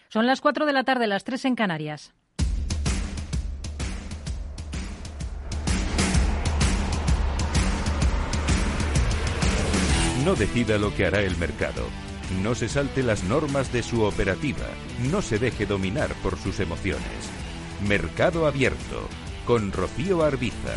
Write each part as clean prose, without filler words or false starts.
Son las 4 de la tarde, las 3 en Canarias. No decida lo que hará el mercado. No se salte las normas de su operativa. No se deje dominar por sus emociones. Mercado Abierto, con Rocío Arbiza.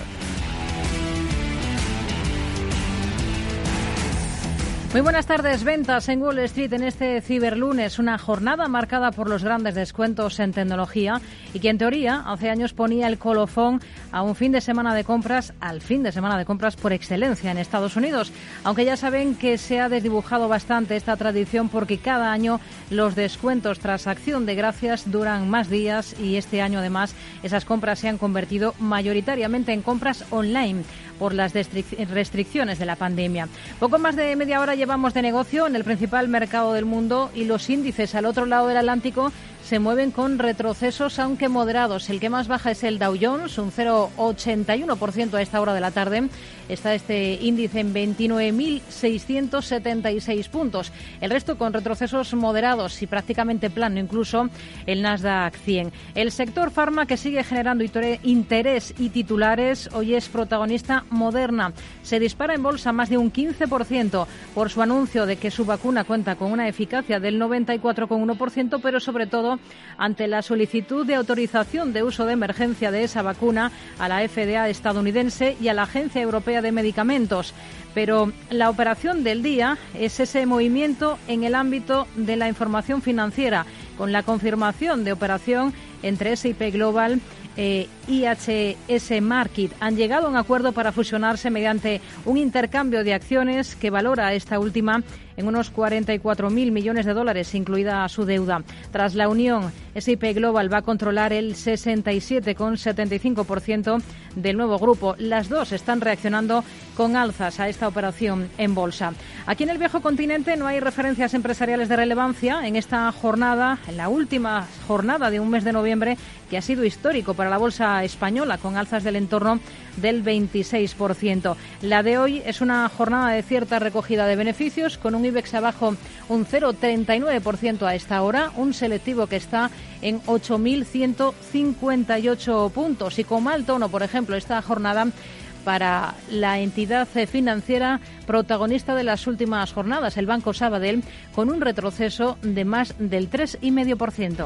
Muy buenas tardes. Ventas en Wall Street en este ciberlunes, una jornada marcada por los grandes descuentos en tecnología y que en teoría hace años ponía el colofón a un fin de semana de compras, al fin de semana de compras por excelencia en Estados Unidos. Aunque ya saben que se ha desdibujado bastante esta tradición porque cada año los descuentos tras Acción de Gracias duran más días y este año además esas compras se han convertido mayoritariamente en compras online por las restricciones de la pandemia. Poco más de media hora llevamos de negocio en el principal mercado del mundo y los índices al otro lado del Atlántico se mueven con retrocesos, aunque moderados. El que más baja es el Dow Jones, un 0,81% a esta hora de la tarde. Está este índice en 29.676 puntos. El resto con retrocesos moderados y prácticamente plano, incluso el Nasdaq 100. El sector farma, que sigue generando interés y titulares, hoy es protagonista Moderna. Se dispara en bolsa más de un 15% por su anuncio de que su vacuna cuenta con una eficacia del 94,1%, pero sobre todo ante la solicitud de autorización de uso de emergencia de esa vacuna a la FDA estadounidense y a la Agencia Europea de Medicamentos. Pero la operación del día es ese movimiento en el ámbito de la información financiera, con la confirmación de operación entre S&P Global IHS Markit. Han llegado a un acuerdo para fusionarse mediante un intercambio de acciones que valora esta última en unos 44.000 millones de dólares, incluida su deuda. Tras la unión, S&P Global va a controlar el 67,75% del nuevo grupo. Las dos están reaccionando con alzas a esta operación en bolsa. Aquí en el viejo continente no hay referencias empresariales de relevancia en esta jornada, en la última jornada de un mes de noviembre, que ha sido histórico para la bolsa española, con alzas del entorno del 26%. La de hoy es una jornada de cierta recogida de beneficios, con un IBEX abajo un 0,39% a esta hora, un selectivo que está en 8.158 puntos. Y con mal tono, por ejemplo, esta jornada para la entidad financiera protagonista de las últimas jornadas, el Banco Sabadell, con un retroceso de más del 3,5%.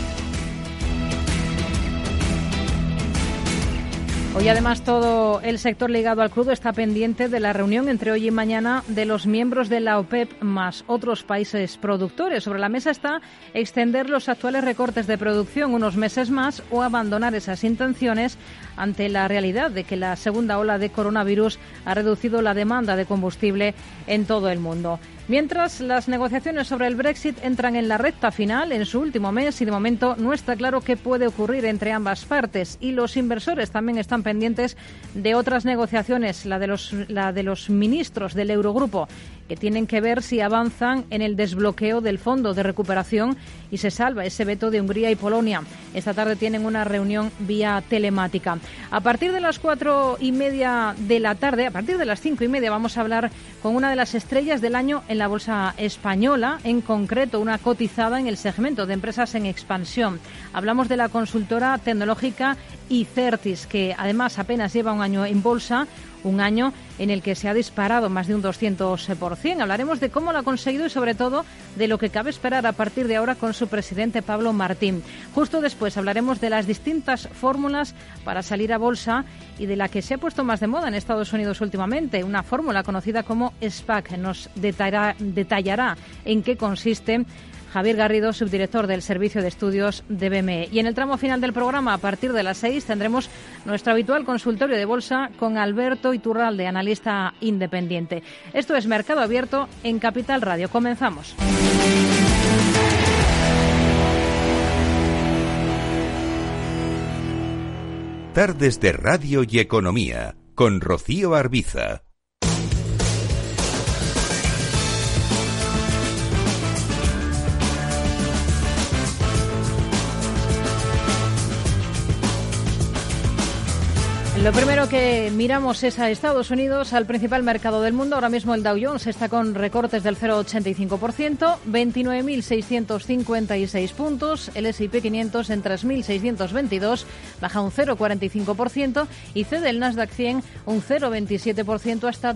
Hoy, además, todo el sector ligado al crudo está pendiente de la reunión entre hoy y mañana de los miembros de la OPEP más otros países productores. Sobre la mesa está extender los actuales recortes de producción unos meses más o abandonar esas intenciones ante la realidad de que la segunda ola de coronavirus ha reducido la demanda de combustible en todo el mundo. Mientras, las negociaciones sobre el Brexit entran en la recta final, en su último mes, y de momento no está claro qué puede ocurrir entre ambas partes. Y los inversores también están pendientes de otras negociaciones, la de los ministros del Eurogrupo, que tienen que ver si avanzan en el desbloqueo del Fondo de Recuperación y se salva ese veto de Hungría y Polonia. Esta tarde tienen una reunión vía telemática. A partir de las 4:30 de la tarde, a partir de las 5:30, vamos a hablar con una de las estrellas del año en la bolsa española, en concreto una cotizada en el segmento de empresas en expansión. Hablamos de la consultora tecnológica Icertis, que además apenas lleva un año en bolsa, un año en el que se ha disparado más de un 200%. Hablaremos de cómo lo ha conseguido y, sobre todo, de lo que cabe esperar a partir de ahora con su presidente Pablo Martín. Justo después hablaremos de las distintas fórmulas para salir a bolsa y de la que se ha puesto más de moda en Estados Unidos últimamente, una fórmula conocida como SPAC. Nos detallará en qué consiste Javier Garrido, subdirector del Servicio de Estudios de BME. Y en el tramo final del programa, a partir de las 6, tendremos nuestro habitual consultorio de bolsa con Alberto Iturralde, analista independiente. Esto es Mercado Abierto en Capital Radio. Comenzamos. Tardes de Radio y Economía, con Rocío Arbiza. Lo primero que miramos es a Estados Unidos, al principal mercado del mundo. Ahora mismo el Dow Jones está con recortes del 0,85%, 29.656 puntos. El S&P 500 en 3.622, baja un 0,45%. Y cede el Nasdaq 100 un 0,27% hasta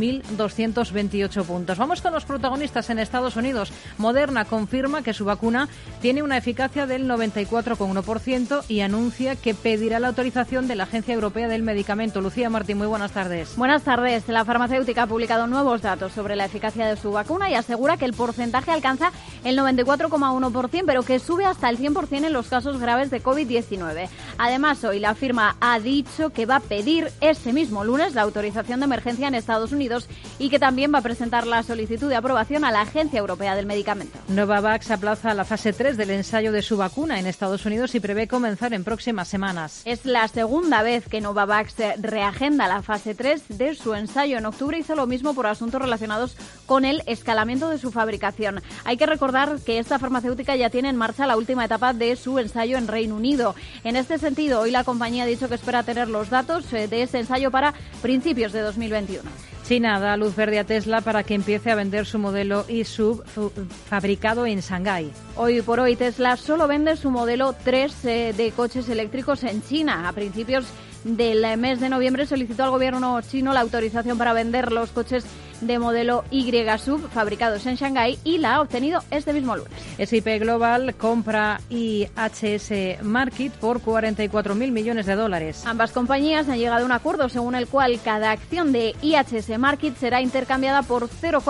12.228 puntos. Vamos con los protagonistas en Estados Unidos. Moderna confirma que su vacuna tiene una eficacia del 94,1% y anuncia que pedirá la autorización de la Agencia Europea del Medicamento. Lucía Martín, muy buenas tardes. Buenas tardes. La farmacéutica ha publicado nuevos datos sobre la eficacia de su vacuna y asegura que el porcentaje alcanza el 94,1%, pero que sube hasta el 100% en los casos graves de COVID-19. Además, hoy la firma ha dicho que va a pedir ese mismo lunes la autorización de emergencia en Estados Unidos y que también va a presentar la solicitud de aprobación a la Agencia Europea del Medicamento. Novavax aplaza la fase 3 del ensayo de su vacuna en Estados Unidos y prevé comenzar en próximas semanas. Es la segunda vez que Novavax reagenda la fase 3 de su ensayo. En octubre hizo lo mismo por asuntos relacionados con el escalamiento de su fabricación. Hay que recordar que esta farmacéutica ya tiene en marcha la última etapa de su ensayo en Reino Unido. En este sentido, hoy la compañía ha dicho que espera tener los datos de este ensayo para principios de 2021. China da luz verde a Tesla para que empiece a vender su modelo e-Sub fabricado en Shanghái. Hoy por hoy Tesla solo vende su modelo 3 de coches eléctricos en China. A principios del mes de noviembre solicitó al gobierno chino la autorización para vender los coches de modelo Y-Sub fabricados en Shanghái y la ha obtenido este mismo lunes. S&P Global compra IHS Markit por $44.000 millones. Ambas compañías han llegado a un acuerdo según el cual cada acción de IHS Markit será intercambiada por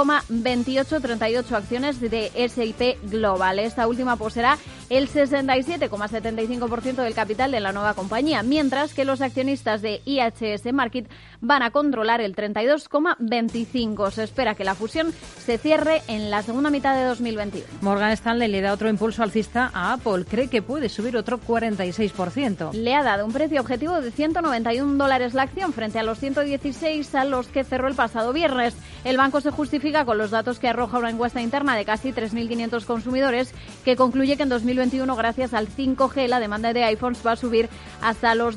0,2838 acciones de S&P Global. Esta última poseerá el 67,75% del capital de la nueva compañía, mientras que los accionistas de IHS Markit van a controlar el 32,25%. Se espera que la fusión se cierre en la segunda mitad de 2021. Morgan Stanley le da otro impulso alcista a Apple. Cree que puede subir otro 46%. Le ha dado un precio objetivo de $191 la acción frente a los 116 a los que cerró el pasado viernes. El banco se justifica con los datos que arroja una encuesta interna de casi 3.500 consumidores que concluye que en 2021, gracias al 5G, la demanda de iPhones va a subir hasta los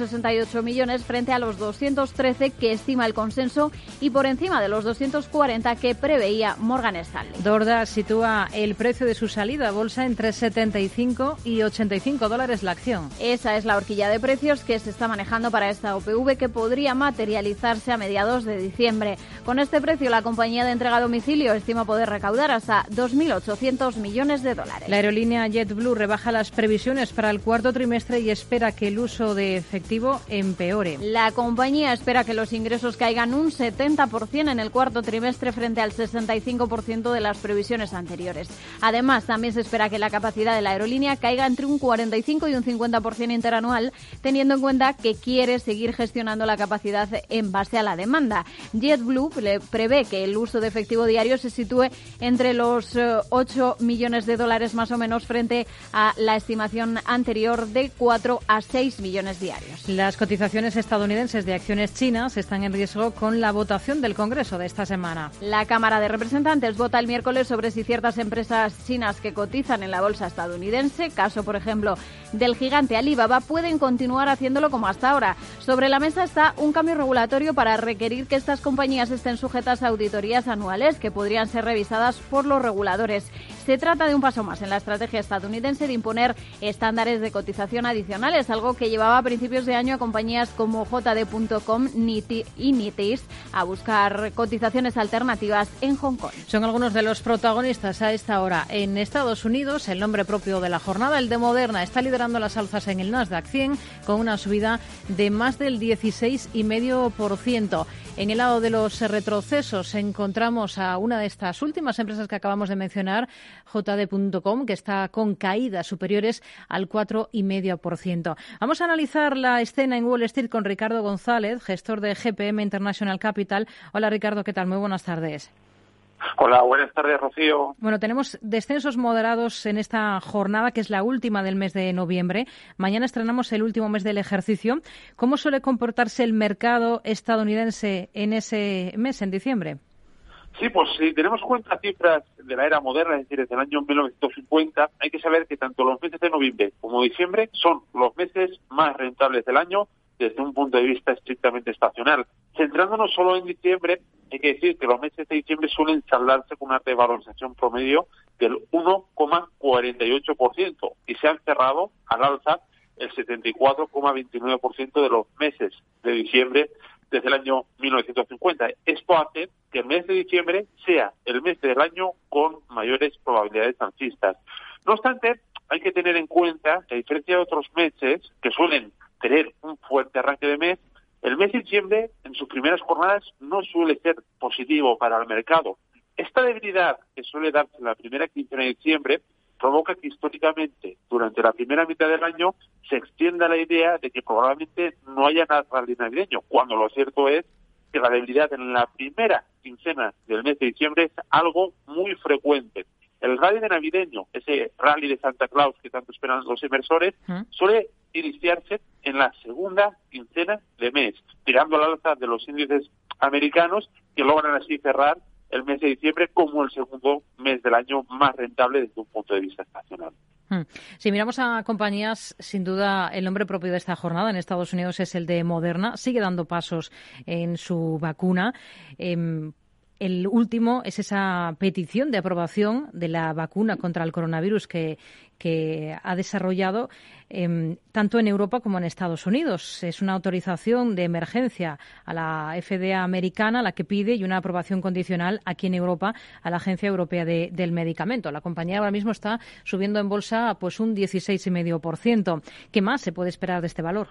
268 millones frente a los 213 que estima el consenso y por encima de los 240 que preveía Morgan Stanley. DoorDash sitúa el precio de su salida a bolsa entre $75 y $85 la acción. Esa es la horquilla de precios que se está manejando para esta OPV, que podría materializarse a mediados de diciembre. Con este precio, la compañía de entrega a domicilio estima poder recaudar hasta $2.800 millones. La aerolínea JetBlue rebaja las previsiones para el cuarto trimestre y espera que el uso de efectivo empeore. La compañía espera que los ingresos caigan un 70% en el cuarto trimestre frente al 65% de las previsiones anteriores. Además, también se espera que la capacidad de la aerolínea caiga entre un 45 y un 50% interanual, teniendo en cuenta que quiere seguir gestionando la capacidad en base a la demanda. JetBlue prevé que el uso de efectivo diario se sitúe entre los $8 millones más o menos frente a la estimación anterior de 4 a 6 millones diarios. Las cotizaciones estadounidenses de acciones chinas están en riesgo con la votación del Congreso de esta semana. La Cámara de Representantes vota el miércoles sobre si ciertas empresas chinas que cotizan en la bolsa estadounidense, caso por ejemplo del gigante Alibaba, pueden continuar haciéndolo como hasta ahora. Sobre la mesa está un cambio regulatorio para requerir que estas compañías estén sujetas a auditorías anuales que podrían ser revisadas por los reguladores. Se trata de un paso más en la estrategia estadounidense de imponer estándares de cotización adicionales, algo que llevaba a principios de año a compañías como JD.com y Nitis a buscar cotizaciones alternativas en Hong Kong. Son algunos de los protagonistas a esta hora. En Estados Unidos, el nombre propio de la jornada, el de Moderna, está liderando las alzas en el Nasdaq 100 con una subida de más del 16,5%. En el lado de los retrocesos encontramos a una de estas últimas empresas que acabamos de mencionar, JD.com, que está con caídas superiores al 4,5%. Vamos a analizar la escena en Wall Street con Ricardo González, gestor de GPM International Capital. Hola Ricardo, ¿qué tal? Muy buenas tardes. Hola, buenas tardes, Rocío. Bueno, tenemos descensos moderados en esta jornada, que es la última del mes de noviembre. Mañana estrenamos el último mes del ejercicio. ¿Cómo suele comportarse el mercado estadounidense en ese mes, en diciembre? Sí, pues si tenemos en cuenta cifras de la era moderna, es decir, desde el año 1950, hay que saber que tanto los meses de noviembre como diciembre son los meses más rentables del año desde un punto de vista estrictamente estacional. Centrándonos solo en diciembre, hay que decir que los meses de diciembre suelen saldarse con una revalorización promedio del 1,48% y se han cerrado al alza el 74,29% de los meses de diciembre desde el año 1950. Esto hace que el mes de diciembre sea el mes del año con mayores probabilidades alcistas. No obstante, hay que tener en cuenta que, a diferencia de otros meses que suelen tener un fuerte arranque de mes, el mes de diciembre, en sus primeras jornadas, no suele ser positivo para el mercado. Esta debilidad que suele darse en la primera quincena de diciembre provoca que históricamente, durante la primera mitad del año, se extienda la idea de que probablemente no haya rally navideño, cuando lo cierto es que la debilidad en la primera quincena del mes de diciembre es algo muy frecuente. El rally de navideño, ese rally de Santa Claus que tanto esperan los inversores, suele iniciarse en la segunda quincena de mes, tirando al alza de los índices americanos, que logran así cerrar el mes de diciembre como el segundo mes del año más rentable desde un punto de vista estacional. Si miramos a compañías, sin duda el nombre propio de esta jornada en Estados Unidos es el de Moderna. Sigue dando pasos en su vacuna. El último es esa petición de aprobación de la vacuna contra el coronavirus que ha desarrollado tanto en Europa como en Estados Unidos. Es una autorización de emergencia a la FDA americana la que pide y una aprobación condicional aquí en Europa a la Agencia Europea del Medicamento. La compañía ahora mismo está subiendo en bolsa pues un 16,5%. ¿Qué más se puede esperar de este valor?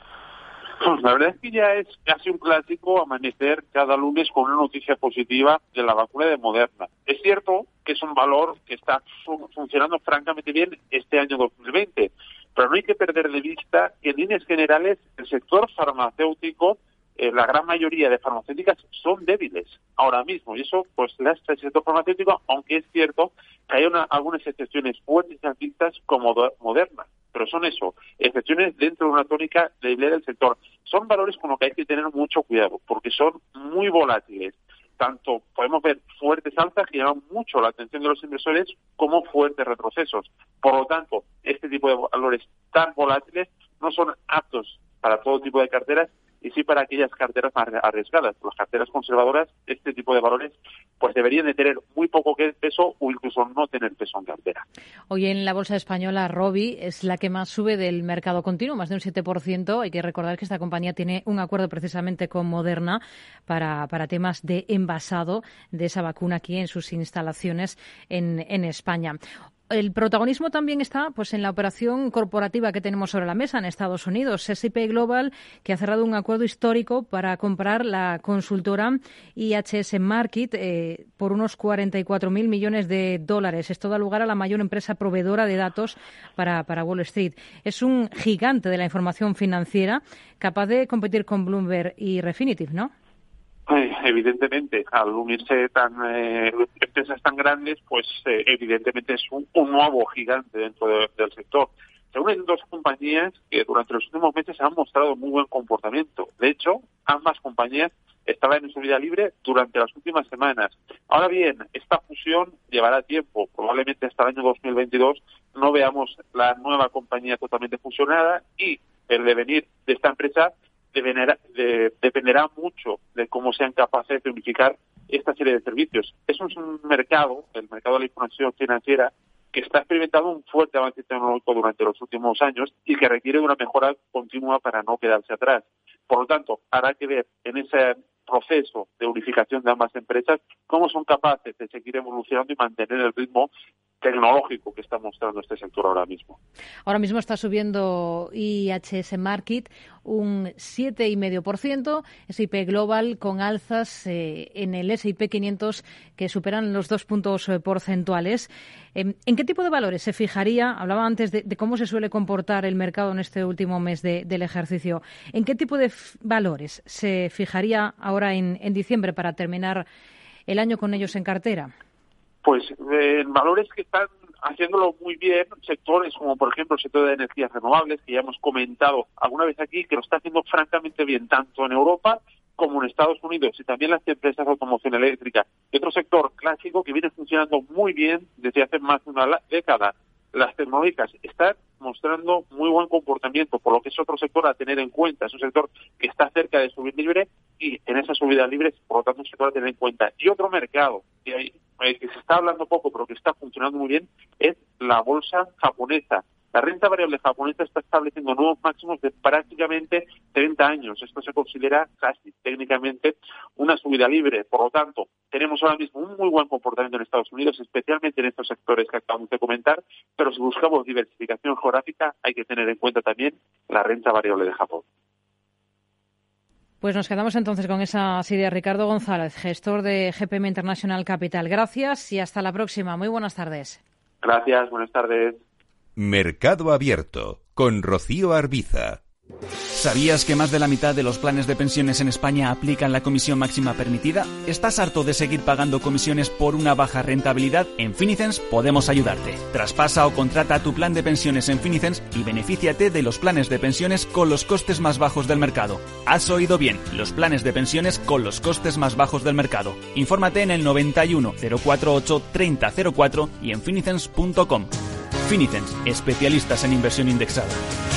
La verdad es que ya es casi un clásico amanecer cada lunes con una noticia positiva de la vacuna de Moderna. Es cierto que es un valor que está funcionando francamente bien este año 2020, pero no hay que perder de vista que en líneas generales el sector farmacéutico, la gran mayoría de farmacéuticas son débiles ahora mismo, y eso pues lastra el sector farmacéutico, aunque es cierto que hay algunas excepciones fuertes y alcistas como Moderna. Pero son eso, excepciones dentro de una tónica de debilidad del sector. Son valores con los que hay que tener mucho cuidado, porque son muy volátiles. Tanto podemos ver fuertes alzas que llaman mucho la atención de los inversores como fuertes retrocesos. Por lo tanto, este tipo de valores tan volátiles no son aptos para todo tipo de carteras y sí para aquellas carteras más arriesgadas. Las carteras conservadoras, este tipo de valores, pues deberían de tener muy poco peso o incluso no tener peso en cartera. Hoy en la bolsa española, Robi es la que más sube del mercado continuo, más de un 7%. Hay que recordar que esta compañía tiene un acuerdo precisamente con Moderna para temas de envasado de esa vacuna aquí en sus instalaciones en España. El protagonismo también está pues en la operación corporativa que tenemos sobre la mesa en Estados Unidos. S&P Global, que ha cerrado un acuerdo histórico para comprar la consultora IHS Markit por unos 44.000 millones de dólares. Esto da lugar a la mayor empresa proveedora de datos para Wall Street. Es un gigante de la información financiera, capaz de competir con Bloomberg y Refinitiv, ¿no? Evidentemente, al unirse empresas tan grandes, pues evidentemente es un nuevo gigante dentro del sector. Se unen dos compañías que durante los últimos meses han mostrado muy buen comportamiento. De hecho, ambas compañías estaban en subida libre durante las últimas semanas. Ahora bien, esta fusión llevará tiempo. Probablemente hasta el año 2022 no veamos la nueva compañía totalmente fusionada y el devenir de esta empresa dependerá mucho de cómo sean capaces de unificar esta serie de servicios. Es un mercado, el mercado de la información financiera, que está experimentando un fuerte avance tecnológico durante los últimos años y que requiere de una mejora continua para no quedarse atrás. Por lo tanto, habrá que ver en ese proceso de unificación de ambas empresas cómo son capaces de seguir evolucionando y mantener el ritmo tecnológico que está mostrando este sector ahora mismo. Ahora mismo está subiendo IHS Markit un 7,5%, S&P Global con alzas en el S&P 500 que superan los 2 puntos porcentuales. ¿En qué tipo de valores se fijaría? Hablaba antes de cómo se suele comportar el mercado en este último mes del ejercicio. ¿En qué tipo de valores se fijaría ahora en diciembre para terminar el año con ellos en cartera? Pues valores que están haciéndolo muy bien, sectores como por ejemplo el sector de energías renovables, que ya hemos comentado alguna vez aquí, que lo está haciendo francamente bien tanto en Europa como en Estados Unidos, y también las empresas de automoción eléctrica. Y otro sector clásico que viene funcionando muy bien desde hace más de una década, Las tecnológicas están mostrando muy buen comportamiento, por lo que es otro sector a tener en cuenta. Es un sector que está cerca de subir libre y en esa subida libre, por lo tanto, un sector a tener en cuenta. Y otro mercado que se está hablando poco, pero que está funcionando muy bien, es la bolsa japonesa. La renta variable japonesa está estableciendo nuevos máximos de prácticamente 30 años. Esto se considera casi técnicamente una subida libre. Por lo tanto, tenemos ahora mismo un muy buen comportamiento en Estados Unidos, especialmente en estos sectores que acabamos de comentar, pero si buscamos diversificación geográfica hay que tener en cuenta también la renta variable de Japón. Pues nos quedamos entonces con esa idea. Ricardo González, gestor de GPM International Capital. Gracias y hasta la próxima. Muy buenas tardes. Gracias, buenas tardes. Mercado Abierto, con Rocío Arbiza. ¿Sabías que más de la mitad de los planes de pensiones en España aplican la comisión máxima permitida? ¿Estás harto de seguir pagando comisiones por una baja rentabilidad? En Finicens podemos ayudarte. Traspasa o contrata tu plan de pensiones en Finicens y benefíciate de los planes de pensiones con los costes más bajos del mercado. Has oído bien, los planes de pensiones con los costes más bajos del mercado. Infórmate en el 91 048 3004 y en finicens.com. Finicens, especialistas en inversión indexada.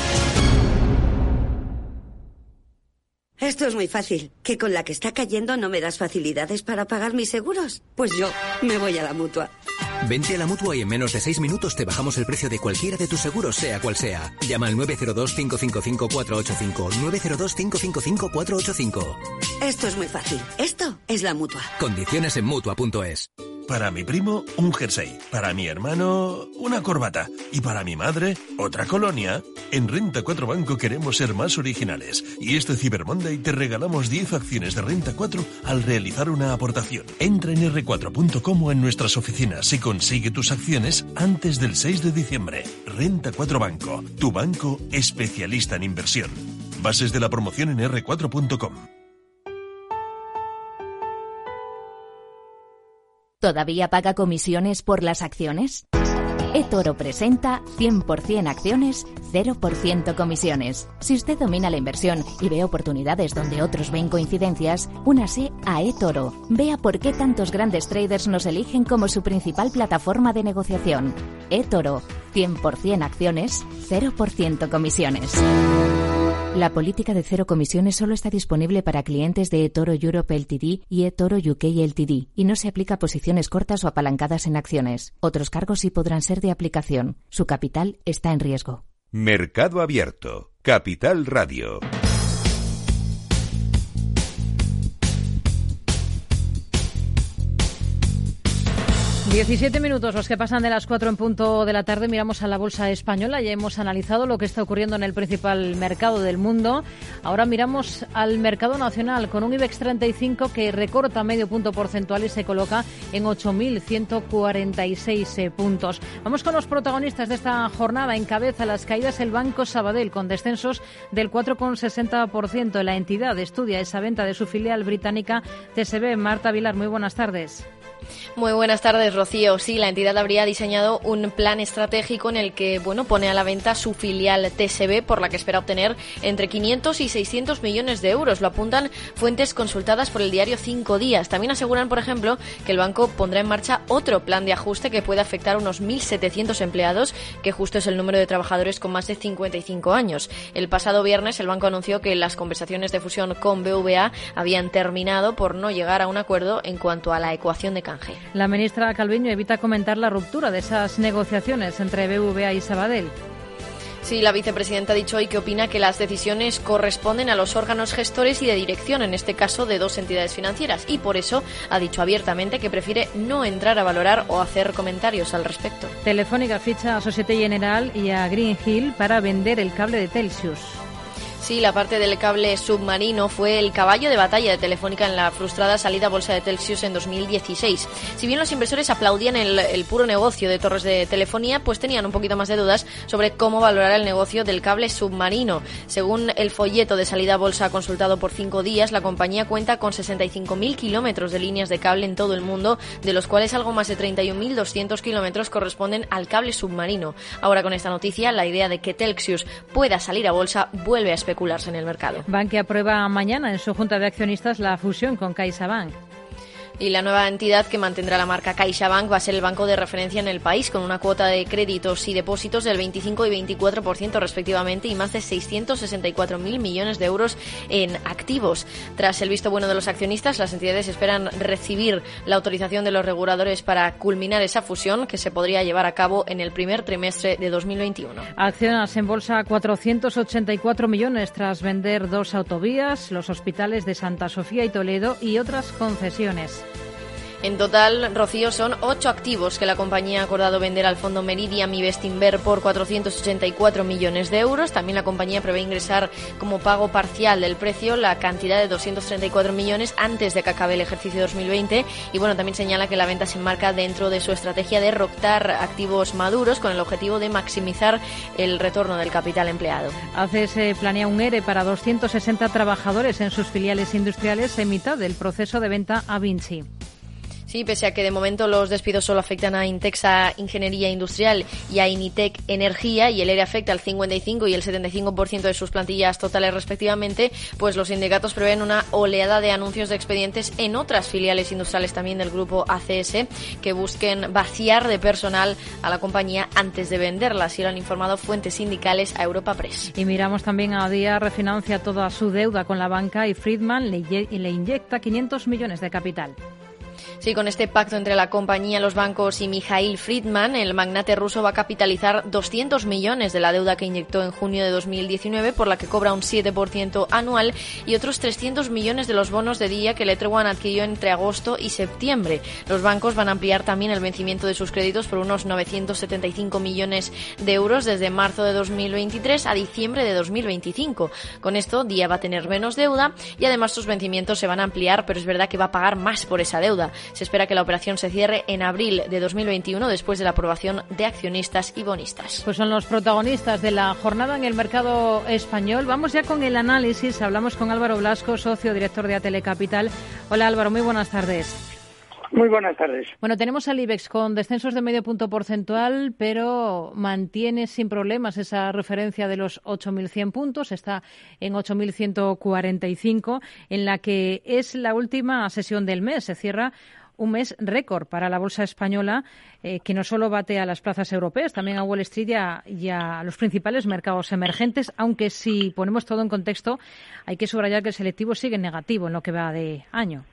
Esto es muy fácil. ¿Que con la que está cayendo no me das facilidades para pagar mis seguros? Pues yo me voy a la Mutua. Vente a la Mutua y en menos de 6 minutos te bajamos el precio de cualquiera de tus seguros, sea cual sea. Llama al 902-555-485. 902-555-485. Esto es muy fácil. Esto es la Mutua. Condiciones en Mutua.es. Para mi primo, un jersey. Para mi hermano, una corbata. Y para mi madre, otra colonia. En Renta 4 Banco queremos ser más originales. Y este Cyber Monday te regalamos 10 acciones de Renta 4 al realizar una aportación. Entra en r4.com o en nuestras oficinas y consigue tus acciones antes del 6 de diciembre. Renta 4 Banco, tu banco especialista en inversión. Bases de la promoción en r4.com. ¿Todavía paga comisiones por las acciones? eToro presenta 100% acciones, 0% comisiones. Si usted domina la inversión y ve oportunidades donde otros ven coincidencias, únase a eToro. Vea por qué tantos grandes traders nos eligen como su principal plataforma de negociación. eToro, 100% acciones, 0% comisiones. La política de cero comisiones solo está disponible para clientes de eToro Europe Ltd y eToro UK Ltd y no se aplica a posiciones cortas o apalancadas en acciones. Otros cargos sí podrán ser de aplicación. Su capital está en riesgo. Mercado Abierto, Capital Radio. 17 minutos, los que pasan de las 4 en punto de la tarde. Miramos a la bolsa española. Ya hemos analizado lo que está ocurriendo en el principal mercado del mundo. Ahora miramos al mercado nacional con un IBEX 35 que recorta medio punto porcentual y se coloca en 8.146 puntos. Vamos con los protagonistas de esta jornada. Encabeza las caídas el Banco Sabadell con descensos del 4,60%. La entidad estudia esa venta de su filial británica TSB. Marta Vilar, muy buenas tardes. Muy buenas tardes, Rocío. Sí, la entidad habría diseñado un plan estratégico en el que, pone a la venta su filial TSB, por la que espera obtener entre 500 y 600 millones de euros. Lo apuntan fuentes consultadas por el diario 5 Días. También aseguran, por ejemplo, que el banco pondrá en marcha otro plan de ajuste que puede afectar a unos 1.700 empleados, que justo es el número de trabajadores con más de 55 años. El pasado viernes el banco anunció que las conversaciones de fusión con BVA habían terminado por no llegar a un acuerdo en cuanto a la ecuación de canje. La ministra Calviño evita comentar la ruptura de esas negociaciones entre BVA y Sabadell. Sí, la vicepresidenta ha dicho hoy que opina que las decisiones corresponden a los órganos gestores y de dirección, en este caso de dos entidades financieras, y por eso ha dicho abiertamente que prefiere no entrar a valorar o hacer comentarios al respecto. Telefónica ficha a Societe Generale y a Green Hill para vender el cable de Telxius. Sí, la parte del cable submarino fue el caballo de batalla de Telefónica en la frustrada salida a bolsa de Telxius en 2016. Si bien los inversores aplaudían el puro negocio de torres de telefonía, pues tenían un poquito más de dudas sobre cómo valorar el negocio del cable submarino. Según el folleto de salida a bolsa consultado por 5 Días, la compañía cuenta con 65.000 kilómetros de líneas de cable en todo el mundo, de los cuales algo más de 31.200 kilómetros corresponden al cable submarino. Ahora, con esta noticia, la idea de que Telxius pueda salir a bolsa vuelve a especularse en el mercado. Bankia aprueba mañana en su junta de accionistas la fusión con CaixaBank. Y la nueva entidad que mantendrá la marca CaixaBank va a ser el banco de referencia en el país, con una cuota de créditos y depósitos del 25 y 24% respectivamente y más de 664.000 millones de euros en activos. Tras el visto bueno de los accionistas, las entidades esperan recibir la autorización de los reguladores para culminar esa fusión, que se podría llevar a cabo en el primer trimestre de 2021. Accionas en bolsa 484 millones tras vender 2 autovías, los hospitales de Santa Sofía y Toledo y otras concesiones. En total, Rocío, son 8 activos que la compañía ha acordado vender al fondo Meridiam y Bestinver por 484 millones de euros. También la compañía prevé ingresar como pago parcial del precio la cantidad de 234 millones antes de que acabe el ejercicio 2020. Y bueno, también señala que la venta se enmarca dentro de su estrategia de rotar activos maduros con el objetivo de maximizar el retorno del capital empleado. ACS planea un ERE para 260 trabajadores en sus filiales industriales en mitad del proceso de venta a Vinci. Sí, pese a que de momento los despidos solo afectan a Intexa Ingeniería Industrial y a Initec Energía, y el ERE afecta al 55 y el 75% de sus plantillas totales respectivamente, pues los sindicatos prevén una oleada de anuncios de expedientes en otras filiales industriales también del grupo ACS que busquen vaciar de personal a la compañía antes de venderla, así lo han informado fuentes sindicales a Europa Press. Y miramos también a Día refinancia toda su deuda con la banca y Friedman le inyecta 500 millones de capital. Sí, con este pacto entre la compañía, los bancos y Mikhail Friedman, el magnate ruso va a capitalizar 200 millones de la deuda que inyectó en junio de 2019, por la que cobra un 7% anual, y otros 300 millones de los bonos de día que Letterwan adquirió entre agosto y septiembre. Los bancos van a ampliar también el vencimiento de sus créditos por unos 975 millones de euros desde marzo de 2023 a diciembre de 2025. Con esto, Día va a tener menos deuda y además sus vencimientos se van a ampliar, pero es verdad que va a pagar más por esa deuda. Se espera que la operación se cierre en abril de 2021 después de la aprobación de accionistas y bonistas. Pues son los protagonistas de la jornada en el mercado español. Vamos ya con el análisis. Hablamos con Álvaro Blasco, socio director de ATL Capital. Hola Álvaro, muy buenas tardes. Muy buenas tardes. Bueno, tenemos al IBEX con descensos de medio punto porcentual, pero mantiene sin problemas esa referencia de los 8.100 puntos. Está en 8.145, en la que es la última sesión del mes. Se cierra un mes récord para la bolsa española, que no solo bate a las plazas europeas, también a Wall Street y a los principales mercados emergentes, aunque si ponemos todo en contexto, hay que subrayar que el selectivo sigue en negativo en lo que va de año.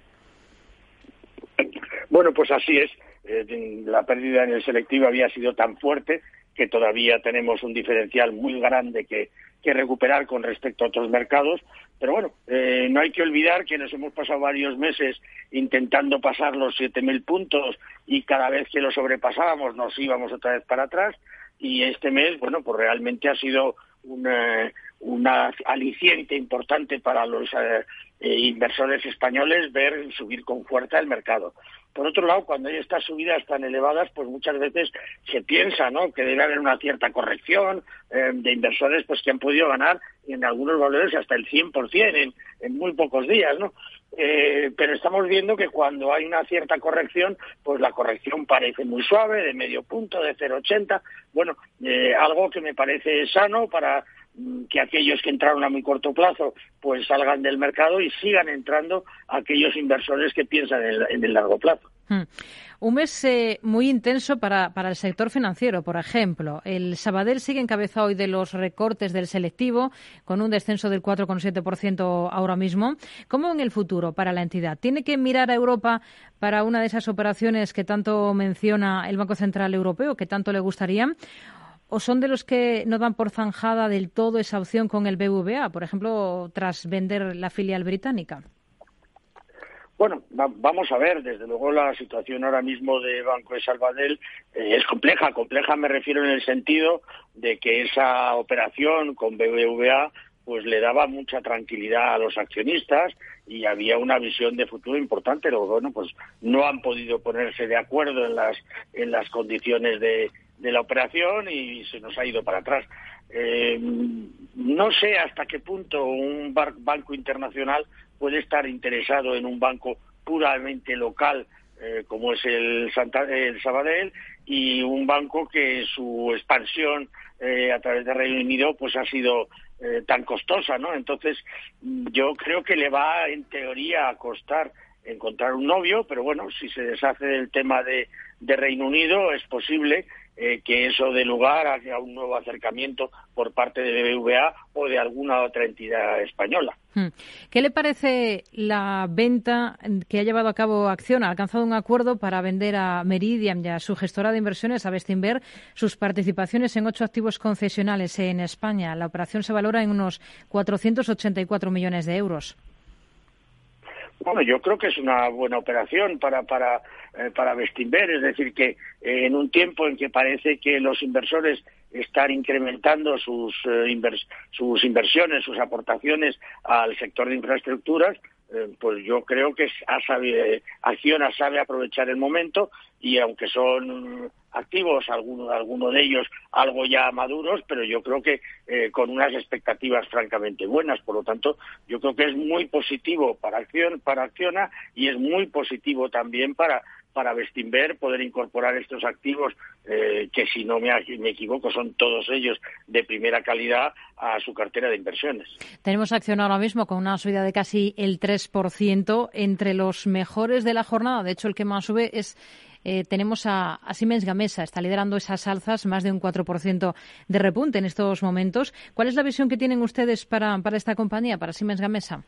Bueno, pues así es. La pérdida en el selectivo había sido tan fuerte que todavía tenemos un diferencial muy grande que recuperar con respecto a otros mercados. Pero bueno, no hay que olvidar que nos hemos pasado varios meses intentando pasar los 7.000 puntos y cada vez que lo sobrepasábamos nos íbamos otra vez para atrás. Y este mes, bueno, pues realmente ha sido una aliciente importante para los inversores españoles ver subir con fuerza el mercado. Por otro lado, cuando hay estas subidas tan elevadas, pues muchas veces se piensa, ¿no?, que debe haber una cierta corrección de inversores pues que han podido ganar en algunos valores hasta el 100% en muy pocos días, ¿no? Pero estamos viendo que cuando hay una cierta corrección, pues la corrección parece muy suave, de medio punto, de 0,80. Bueno, algo que me parece sano para que aquellos que entraron a muy corto plazo pues salgan del mercado y sigan entrando aquellos inversores que piensan en el largo plazo. Un mes muy intenso para el sector financiero, por ejemplo. El Sabadell sigue en cabeza hoy de los recortes del selectivo, con un descenso del 4,7% ahora mismo. ¿Cómo en el futuro para la entidad? ¿Tiene que mirar a Europa para una de esas operaciones que tanto menciona el Banco Central Europeo, que tanto le gustarían? ¿O son de los que no dan por zanjada del todo esa opción con el BBVA, por ejemplo, tras vender la filial británica? Bueno, vamos a ver. Desde luego la situación ahora mismo de Banco de Sabadell es compleja. Compleja me refiero en el sentido de que esa operación con BBVA pues le daba mucha tranquilidad a los accionistas y había una visión de futuro importante. Pero bueno, pues no han podido ponerse de acuerdo en las condiciones de la operación y se nos ha ido para atrás. No sé hasta qué punto un banco internacional puede estar interesado en un banco puramente local como es el Sabadell, y un banco que su expansión a través de Reino Unido pues ha sido tan costosa, ¿no? Entonces yo creo que le va en teoría a costar encontrar un novio, pero bueno, si se deshace del tema de Reino Unido, es posible que eso dé lugar a un nuevo acercamiento por parte de BBVA o de alguna otra entidad española. ¿Qué le parece la venta que ha llevado a cabo Acciona? Ha alcanzado un acuerdo para vender a Meridiam y a su gestora de inversiones, a Bestinver, sus participaciones en 8 activos concesionales en España. La operación se valora en unos 484 millones de euros. Bueno, yo creo que es una buena operación para Bestinver, es decir, que en un tiempo en que parece que los inversores están incrementando sus inversiones, sus aportaciones al sector de infraestructuras, pues yo creo que Acciona sabe aprovechar el momento, y aunque son activos, algunos de ellos algo ya maduros, pero yo creo que con unas expectativas francamente buenas. Por lo tanto, yo creo que es muy positivo para Acciona, y es muy positivo también para Bestinver poder incorporar estos activos, que si no me equivoco son todos ellos de primera calidad, a su cartera de inversiones. Tenemos Acciona ahora mismo con una subida de casi el 3%, entre los mejores de la jornada. De hecho, el que más sube es... tenemos a Siemens Gamesa, está liderando esas alzas, más de un 4% de repunte en estos momentos. ¿Cuál es la visión que tienen ustedes para esta compañía, para Siemens Gamesa?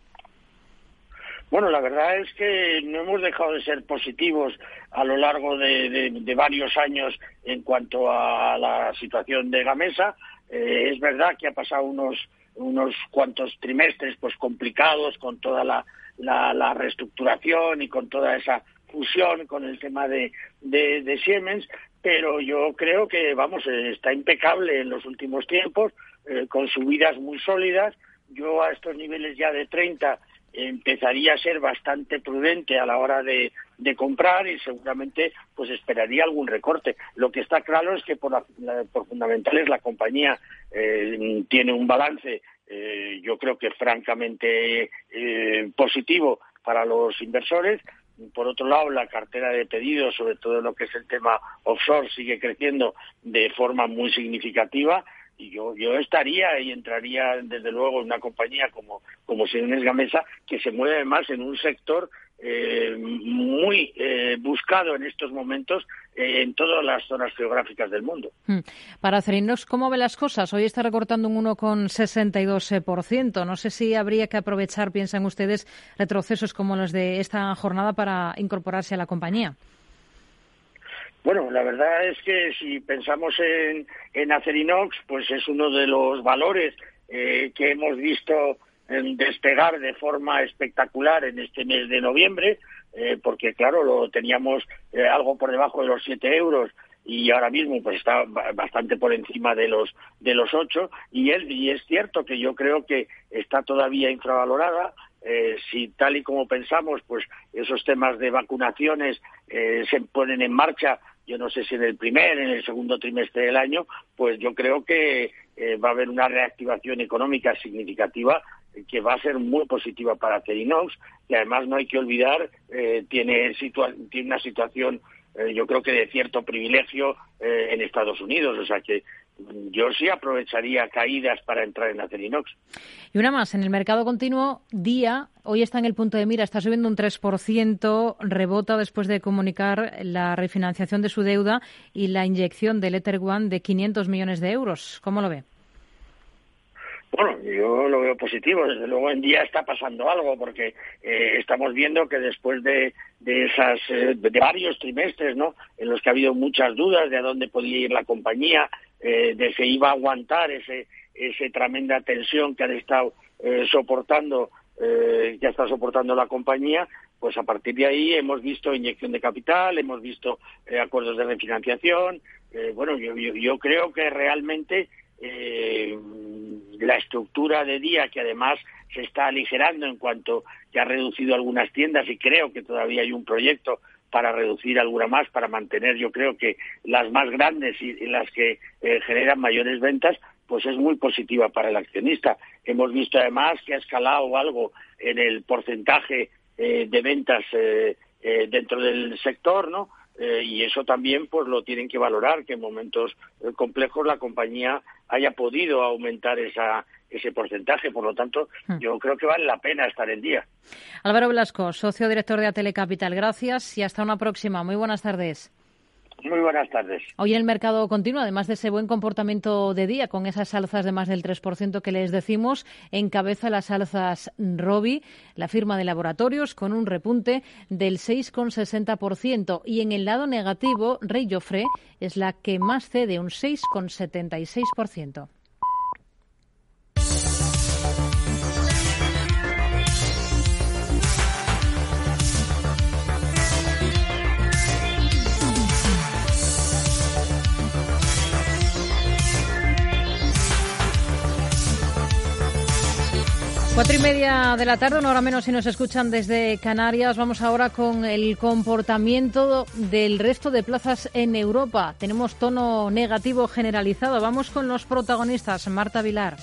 Bueno, la verdad es que no hemos dejado de ser positivos a lo largo de varios años en cuanto a la situación de Gamesa. Es verdad que ha pasado unos cuantos trimestres pues complicados, con toda la reestructuración y con toda esa fusión con el tema de Siemens, pero yo creo que, está impecable en los últimos tiempos, con subidas muy sólidas. Yo a estos niveles ya de 30 empezaría a ser bastante prudente a la hora de comprar, y seguramente pues esperaría algún recorte. Lo que está claro es que por fundamentales la compañía tiene un balance, yo creo que francamente positivo para los inversores. Por otro lado, la cartera de pedidos, sobre todo lo que es el tema offshore, sigue creciendo de forma muy significativa, y yo estaría y entraría desde luego en una compañía como Siemens Gamesa, que se mueve más en un sector muy buscado en estos momentos en todas las zonas geográficas del mundo. Para Acerinox, ¿cómo ve las cosas? Hoy está recortando un 1,62%. No sé si habría que aprovechar, piensan ustedes, retrocesos como los de esta jornada para incorporarse a la compañía. Bueno, la verdad es que si pensamos en Acerinox, pues es uno de los valores que hemos visto despegar de forma espectacular en este mes de noviembre, porque claro, lo teníamos algo por debajo de los 7 euros, y ahora mismo pues está bastante por encima de los 8, y es cierto que yo creo que está todavía infravalorada. Si tal y como pensamos, pues esos temas de vacunaciones se ponen en marcha, yo no sé si en el segundo trimestre del año, pues yo creo que va a haber una reactivación económica significativa que va a ser muy positiva para Acerinox, y además no hay que olvidar, tiene una situación yo creo que de cierto privilegio en Estados Unidos, o sea que yo sí aprovecharía caídas para entrar en Acerinox. Y una más, en el mercado continuo, Día, hoy está en el punto de mira, está subiendo un 3%, rebota después de comunicar la refinanciación de su deuda y la inyección del Ether One de 500 millones de euros. ¿Cómo lo ve? Bueno, yo lo veo positivo. Desde luego en Día está pasando algo, porque estamos viendo que después de varios trimestres, ¿no?, en los que ha habido muchas dudas de a dónde podía ir la compañía, de si iba a aguantar esa tremenda tensión que han estado soportando la compañía, pues a partir de ahí hemos visto inyección de capital, hemos visto acuerdos de refinanciación. Bueno, yo creo que realmente la estructura de Día, que además se está aligerando en cuanto que ha reducido algunas tiendas, y creo que todavía hay un proyecto para reducir alguna más, para mantener, yo creo que las más grandes y las que generan mayores ventas, pues es muy positiva para el accionista. Hemos visto además que ha escalado algo en el porcentaje de ventas dentro del sector, ¿no? Y eso también pues lo tienen que valorar, que en momentos complejos la compañía haya podido aumentar esa ese porcentaje. Por lo tanto, yo creo que vale la pena estar en día. Álvaro Velasco, socio director de Atele Capital, gracias y hasta una próxima. Muy buenas tardes. Muy buenas tardes. Hoy en el mercado continuo, además de ese buen comportamiento de día, con esas alzas de más del 3% que les decimos, encabeza las alzas Robi, la firma de laboratorios, con un repunte del 6,60%. Y en el lado negativo, Rey Jofre es la que más cede, un 6,76%. Cuatro y media de la tarde, una hora menos si nos escuchan desde Canarias. Vamos ahora con el comportamiento del resto de plazas en Europa. Tenemos tono negativo generalizado. Vamos con los protagonistas. Marta Vilar.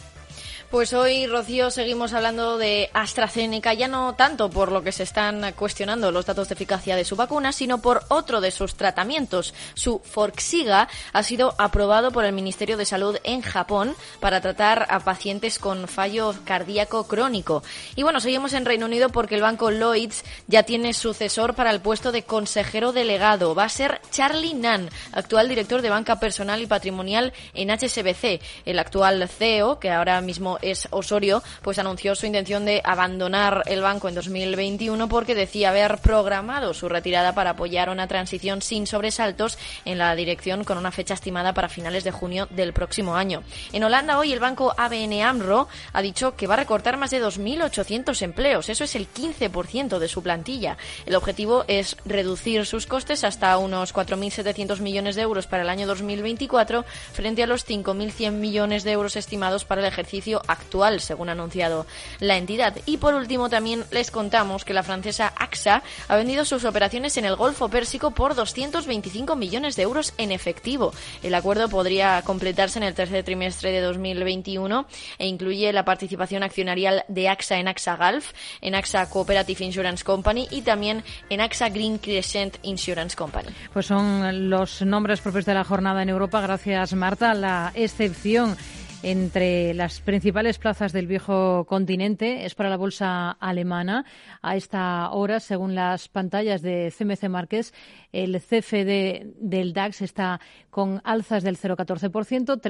Pues hoy, Rocío, seguimos hablando de AstraZeneca, ya no tanto por lo que se están cuestionando los datos de eficacia de su vacuna, sino por otro de sus tratamientos. Su Forxiga ha sido aprobado por el Ministerio de Salud en Japón para tratar a pacientes con fallo cardíaco crónico. Y bueno, seguimos en Reino Unido porque el banco Lloyds ya tiene sucesor para el puesto de consejero delegado. Va a ser Charlie Nunn, actual director de banca personal y patrimonial en HSBC. El actual CEO, que ahora mismo es Osorio, pues anunció su intención de abandonar el banco en 2021 porque decía haber programado su retirada para apoyar una transición sin sobresaltos en la dirección, con una fecha estimada para finales de junio del próximo año. En Holanda hoy el banco ABN AMRO ha dicho que va a recortar más de 2.800 empleos. Eso es el 15% de su plantilla. El objetivo es reducir sus costes hasta unos 4.700 millones de euros para el año 2024 frente a los 5.100 millones de euros estimados para el ejercicio actual, según ha anunciado la entidad. Y por último también les contamos que la francesa AXA ha vendido sus operaciones en el Golfo Pérsico por 225 millones de euros en efectivo. El acuerdo podría completarse en el tercer trimestre de 2021 e incluye la participación accionarial de AXA en AXA Gulf, en AXA Cooperative Insurance Company y también en AXA Green Crescent Insurance Company. Pues son los nombres propios de la jornada en Europa. Gracias, Marta. La excepción entre las principales plazas del viejo continente es para la bolsa alemana. A esta hora, según las pantallas de CMC Markets, el CFD del DAX está con alzas del 0,14%,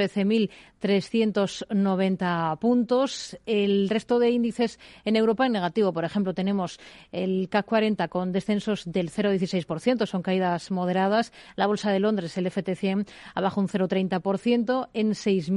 13.390 puntos. El resto de índices en Europa en negativo. Por ejemplo, tenemos el CAC 40 con descensos del 0,16%, son caídas moderadas. La bolsa de Londres, el FT100, abajo un 0,30% en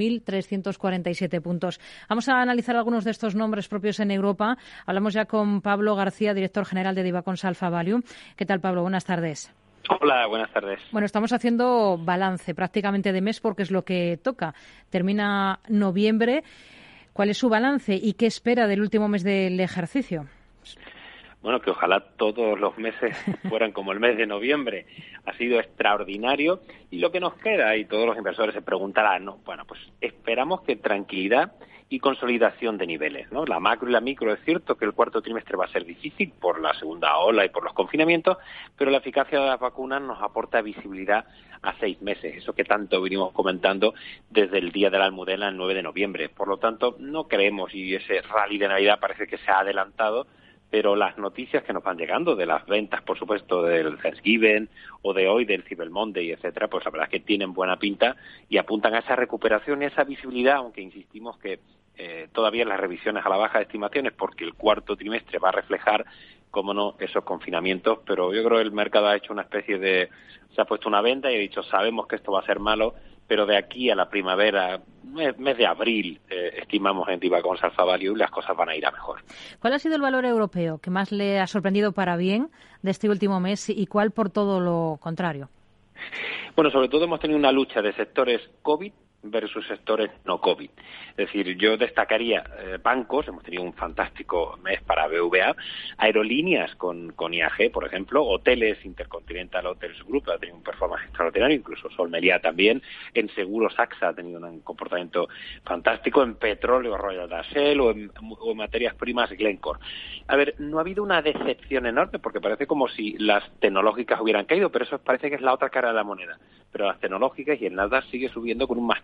6.347 puntos. Vamos a analizar algunos de estos nombres propios en Europa. Hablamos ya con Pablo García, director general de Divacons Alpha Value. ¿Qué tal, Pablo? Buenas tardes. Hola, buenas tardes. Bueno, estamos haciendo balance prácticamente de mes porque es lo que toca. Termina noviembre. ¿Cuál es su balance y qué espera del último mes del ejercicio? Bueno, que ojalá todos los meses fueran como el mes de noviembre. Ha sido extraordinario y lo que nos queda, y todos los inversores se preguntarán, ¿no? Bueno, pues esperamos que tranquilidad y consolidación de niveles, ¿no? La macro y la micro, es cierto que el cuarto trimestre va a ser difícil por la segunda ola y por los confinamientos, pero la eficacia de las vacunas nos aporta visibilidad a 6 meses, eso que tanto venimos comentando desde el día de la Almudena, el 9 de noviembre. Por lo tanto, no creemos, y ese rally de Navidad parece que se ha adelantado, pero las noticias que nos van llegando de las ventas, por supuesto, del Thanksgiving o de hoy, del Cyber Monday, etcétera, pues la verdad es que tienen buena pinta y apuntan a esa recuperación y a esa visibilidad, aunque insistimos que todavía las revisiones a la baja de estimaciones, porque el cuarto trimestre va a reflejar, cómo no, esos confinamientos, pero yo creo que el mercado ha hecho una especie de... se ha puesto una venda y ha dicho, sabemos que esto va a ser malo, pero de aquí a la primavera, mes de abril, estimamos en Divacons Alpha Value, las cosas van a ir a mejor. ¿Cuál ha sido el valor europeo que más le ha sorprendido para bien de este último mes y cuál por todo lo contrario? Bueno, sobre todo hemos tenido una lucha de sectores COVID versus sectores no COVID. Es decir, yo destacaría bancos, hemos tenido un fantástico mes para BVA, aerolíneas con IAG, por ejemplo, hoteles, Intercontinental Hotels Group ha tenido un performance extraordinario, incluso Sol Meliá también, en seguros AXA ha tenido un comportamiento fantástico, en petróleo Royal Dutch Shell o en materias primas Glencore. A ver, no ha habido una decepción enorme porque parece como si las tecnológicas hubieran caído, pero eso parece que es la otra cara de la moneda. Pero las tecnológicas y el Nasdaq sigue subiendo con un más 3%.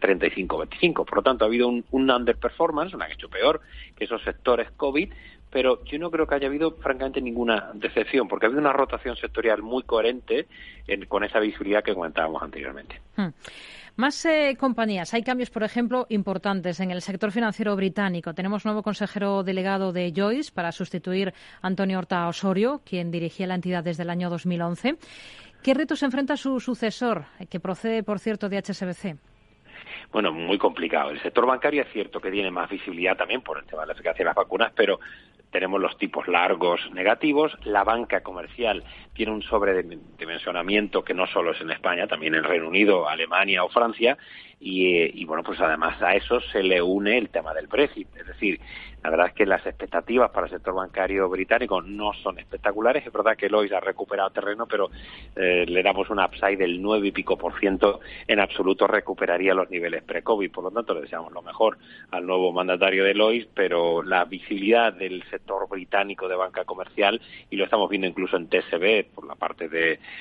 35-25. Por lo tanto, ha habido un underperformance, han hecho peor que esos sectores COVID, pero yo no creo que haya habido, francamente, ninguna decepción, porque ha habido una rotación sectorial muy coherente con esa visibilidad que comentábamos anteriormente. Más compañías. Hay cambios, por ejemplo, importantes en el sector financiero británico. Tenemos nuevo consejero delegado de Lloyds para sustituir a Antonio Horta Osorio, quien dirigía la entidad desde el año 2011. ¿Qué retos enfrenta su sucesor, que procede, por cierto, de HSBC? Bueno, muy complicado. El sector bancario es cierto que tiene más visibilidad también por el tema de la eficacia de las vacunas, pero tenemos los tipos largos negativos. La banca comercial tiene un sobredimensionamiento que no solo es en España, también en Reino Unido, Alemania o Francia. Y bueno, pues además a eso se le une el tema del Brexit. Es decir, la verdad es que las expectativas para el sector bancario británico no son espectaculares. Es verdad que Lloyds ha recuperado terreno, pero le damos un upside del 9 y pico %. En absoluto recuperaría los niveles pre-COVID. Por lo tanto, le deseamos lo mejor al nuevo mandatario de Lloyds, pero la visibilidad del sector británico de banca comercial, y lo estamos viendo incluso en TSB, por la parte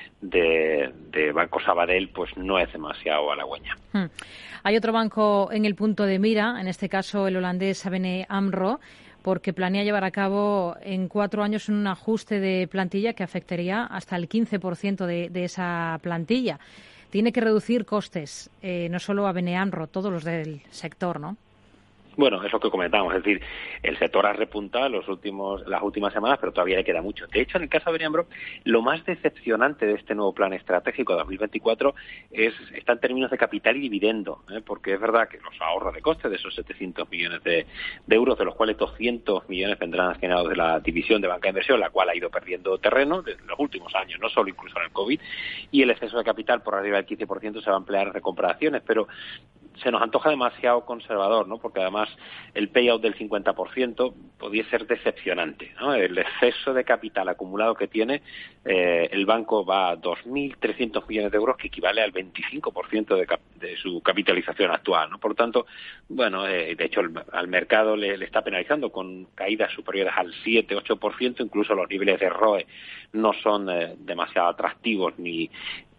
de Banco Sabadell, pues no es demasiado halagüeña. Hay otro banco en el punto de mira, en este caso el holandés ABN AMRO, porque planea llevar a cabo en 4 años un ajuste de plantilla que afectaría hasta el 15% de esa plantilla. Tiene que reducir costes, no solo ABN AMRO, todos los del sector, ¿no? Bueno, es lo que comentábamos, es decir, el sector ha repuntado en las últimas semanas, pero todavía le queda mucho. De hecho, en el caso de ABN AMRO, lo más decepcionante de este nuevo plan estratégico de 2024 está en términos de capital y dividendo, porque es verdad que los ahorros de coste de esos 700 millones de euros, de los cuales 200 millones vendrán asignados de la división de banca de inversión, la cual ha ido perdiendo terreno en los últimos años, no solo incluso en el COVID, y el exceso de capital por arriba del 15% se va a emplear en recompra de acciones, pero se nos antoja demasiado conservador, ¿no? Porque además el payout del 50% podría ser decepcionante, ¿no? El exceso de capital acumulado que tiene el banco va a 2.300 millones de euros, que equivale al 25% de su capitalización actual, ¿no? Por lo tanto, bueno, de hecho al mercado le está penalizando con caídas superiores al 7-8%, incluso los niveles de ROE no son demasiado atractivos ni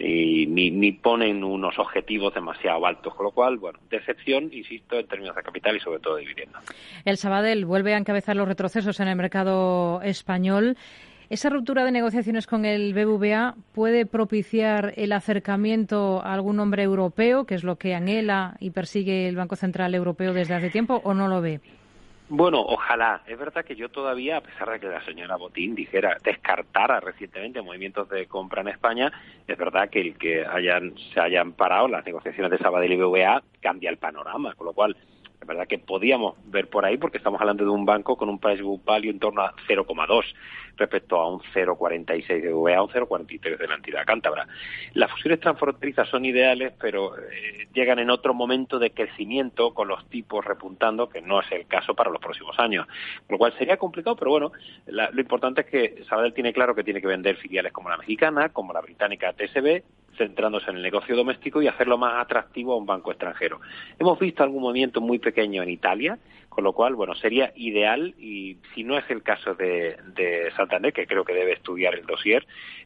ponen unos objetivos demasiado altos, con lo cual, bueno, decepción, insisto, en términos de capital y sobre todo de vivienda. El Sabadell vuelve a encabezar los retrocesos en el mercado español. ¿Esa ruptura de negociaciones con el BBVA puede propiciar el acercamiento a algún nombre europeo, que es lo que anhela y persigue el Banco Central Europeo desde hace tiempo, o no lo ve? Bueno, ojalá. Es verdad que yo todavía, a pesar de que la señora Botín descartara recientemente movimientos de compra en España, es verdad que el que se hayan parado las negociaciones de Sabadell y BBVA cambia el panorama, con lo cual es verdad que podíamos ver por ahí, porque estamos hablando de un banco con un price book value en torno a 0,2 respecto a un 0,46 de BBVA, un 0,43 de la entidad cántabra. Las fusiones transfronterizas son ideales, pero llegan en otro momento de crecimiento con los tipos repuntando, que no es el caso para los próximos años. Con lo cual sería complicado, pero bueno, lo importante es que Sabadell tiene claro que tiene que vender filiales como la mexicana, como la británica TSB, centrándose en el negocio doméstico y hacerlo más atractivo a un banco extranjero. Hemos visto algún movimiento muy pequeño en Italia, con lo cual, bueno, sería ideal, y si no es el caso de Santander, que creo que debe estudiar el dossier,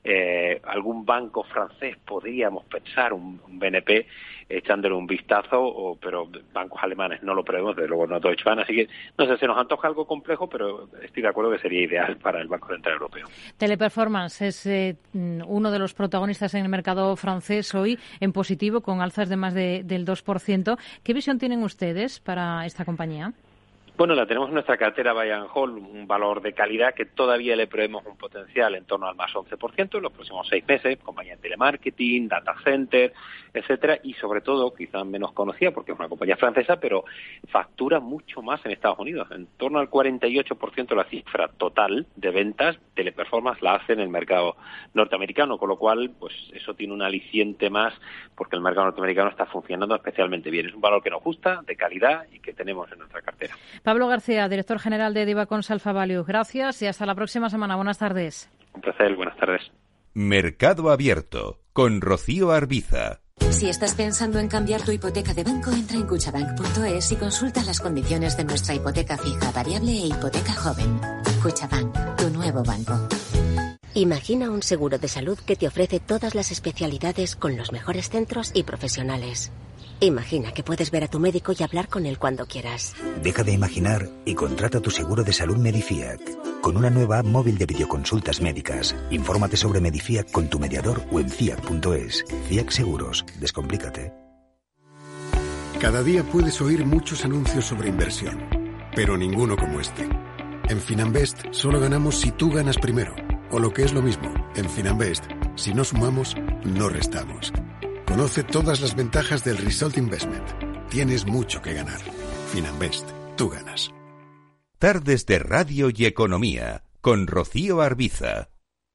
algún banco francés podríamos pensar, un BNP, echándole un vistazo, pero bancos alemanes no lo prevemos, desde luego no Deutsche Bank, así que, no sé, se nos antoja algo complejo, pero estoy de acuerdo que sería ideal para el Banco Central Europeo. Teleperformance es uno de los protagonistas en el mercado francés hoy, en positivo, con alzas de más del 2%. ¿Qué visión tienen ustedes para esta compañía? Bueno, la tenemos en nuestra cartera Buy and Hold, un valor de calidad que todavía le prevemos un potencial en torno al más 11% en los próximos 6 meses, compañía de telemarketing, data center, etcétera, y sobre todo, quizás menos conocida porque es una compañía francesa, pero factura mucho más en Estados Unidos, en torno al 48% de la cifra total de ventas. Teleperformance la hace en el mercado norteamericano, con lo cual, pues eso tiene un aliciente más, porque el mercado norteamericano está funcionando especialmente bien. Es un valor que nos gusta, de calidad, y que tenemos en nuestra cartera. Pablo García, director general de Divacons Alpha Value. Gracias y hasta la próxima semana. Buenas tardes. Un placer, buenas tardes. Mercado Abierto con Rocío Arbiza. Si estás pensando en cambiar tu hipoteca de banco, entra en cuchabank.es y consulta las condiciones de nuestra hipoteca fija, variable e hipoteca joven. Cuchabank, tu nuevo banco. Imagina un seguro de salud que te ofrece todas las especialidades con los mejores centros y profesionales. Imagina que puedes ver a tu médico y hablar con él cuando quieras. Deja de imaginar y contrata tu seguro de salud Medifiac. Con una nueva app móvil de videoconsultas médicas. Infórmate sobre Medifiac con tu mediador o en fiac.es. Fiac Seguros. Descomplícate. Cada día puedes oír muchos anuncios sobre inversión, pero ninguno como este. En Finanbest solo ganamos si tú ganas primero. O lo que es lo mismo, en Finanbest, si no sumamos, no restamos. Conoce todas las ventajas del Result Investment. Tienes mucho que ganar. Finanbest, tú ganas. Tardes de Radio y Economía, con Rocío Arbiza.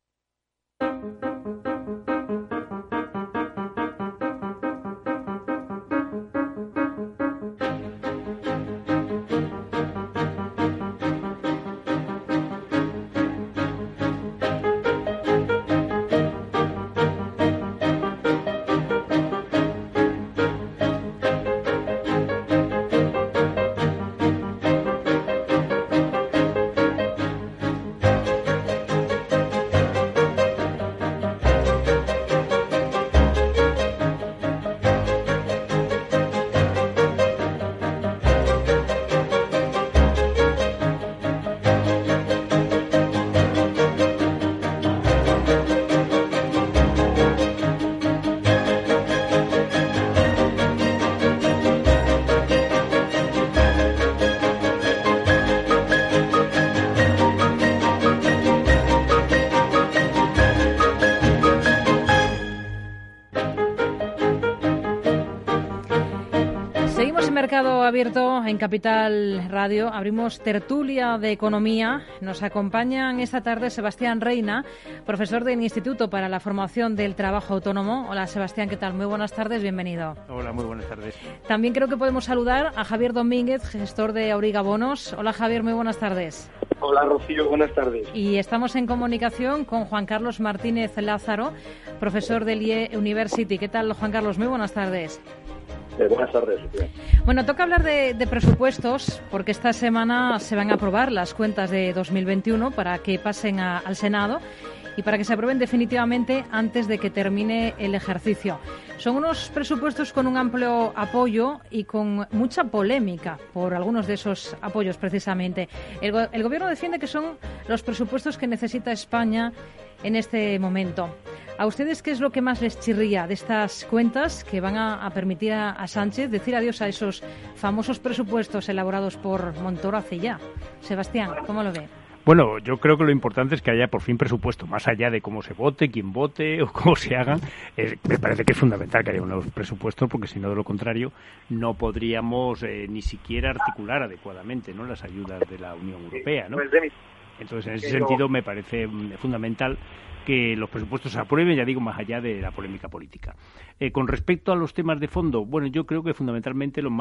Mercado Abierto en Capital Radio. Abrimos tertulia de economía. Nos acompañan esta tarde Sebastián Reina, profesor del Instituto para la Formación del Trabajo Autónomo. Hola Sebastián, ¿qué tal? Muy buenas tardes, bienvenido. Hola, muy buenas tardes. También creo que podemos saludar a Javier Domínguez, gestor de Auriga Bonos. Hola Javier, muy buenas tardes. Hola Rocío, buenas tardes. Y estamos en comunicación con Juan Carlos Martínez Lázaro, profesor del IE University. ¿Qué tal, Juan Carlos? Muy buenas tardes. Buenas tardes. Bueno, toca hablar de presupuestos porque esta semana se van a aprobar las cuentas de 2021 para que pasen al Senado y para que se aprueben definitivamente antes de que termine el ejercicio. Son unos presupuestos con un amplio apoyo y con mucha polémica por algunos de esos apoyos precisamente. El Gobierno defiende que son los presupuestos que necesita España en este momento. ¿A ustedes qué es lo que más les chirría de estas cuentas que van a permitir a Sánchez decir adiós a esos famosos presupuestos elaborados por Montoro hace ya? Sebastián, ¿cómo lo ve? Bueno, yo creo que lo importante es que haya por fin presupuesto, más allá de cómo se vote, quién vote o cómo se hagan. Me parece que es fundamental que haya unos presupuestos porque si no, de lo contrario, no podríamos ni siquiera articular adecuadamente, ¿no?, las ayudas de la Unión Europea, ¿no? Entonces, en ese sentido, me parece fundamental que los presupuestos se aprueben, ya digo, más allá de la polémica política. Con respecto a los temas de fondo, bueno, yo creo que fundamentalmente la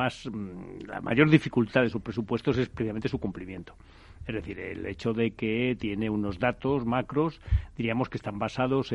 mayor dificultad de sus presupuestos es precisamente su cumplimiento. Es decir, el hecho de que tiene unos datos macros, diríamos que están basados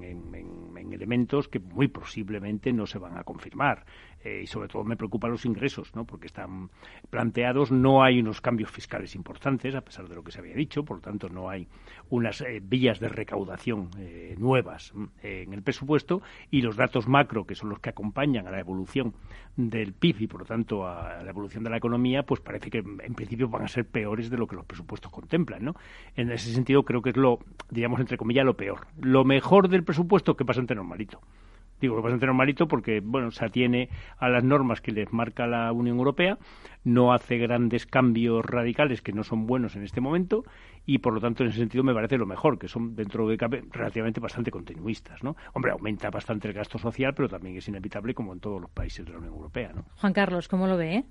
en elementos que muy posiblemente no se van a confirmar. Y sobre todo me preocupan los ingresos, ¿no?, porque están planteados, no hay unos cambios fiscales importantes, a pesar de lo que se había dicho, por lo tanto no hay unas vías de recaudación nuevas en el presupuesto, y los datos macro, que son los que acompañan a la evolución del PIB y por lo tanto a la evolución de la economía, pues parece que en principio van a ser peores de lo que los presupuestos contemplan, ¿no? En ese sentido creo que es lo, digamos, entre comillas, lo peor. Lo mejor del presupuesto, que bastante normalito. Digo que bastante normalito porque, bueno, se atiene a las normas que les marca la Unión Europea, no hace grandes cambios radicales que no son buenos en este momento y, por lo tanto, en ese sentido me parece lo mejor, que son, dentro de cabe, relativamente bastante continuistas, ¿no? Hombre, aumenta bastante el gasto social, pero también es inevitable como en todos los países de la Unión Europea, ¿no? Juan Carlos, ¿cómo lo ve?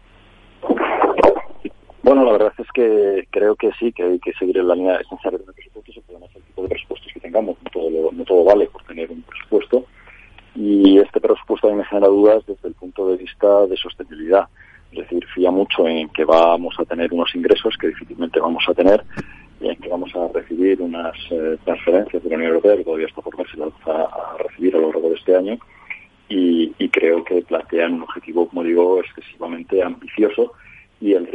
Bueno, la verdad es que creo que sí, que hay que seguir en la línea esencial de los presupuestos, se pueden hacer el tipo de presupuestos que tengamos, no todo vale por tener un presupuesto. Y este presupuesto a mí me genera dudas desde el punto de vista de sostenibilidad. Es decir, fía mucho en que vamos a tener unos ingresos que difícilmente vamos a tener y en que vamos a recibir unas transferencias de la Unión Europea que todavía está por ver si las vamos a recibir a lo largo de este año. Y creo que plantean un objetivo, como digo, excesivamente ambicioso y el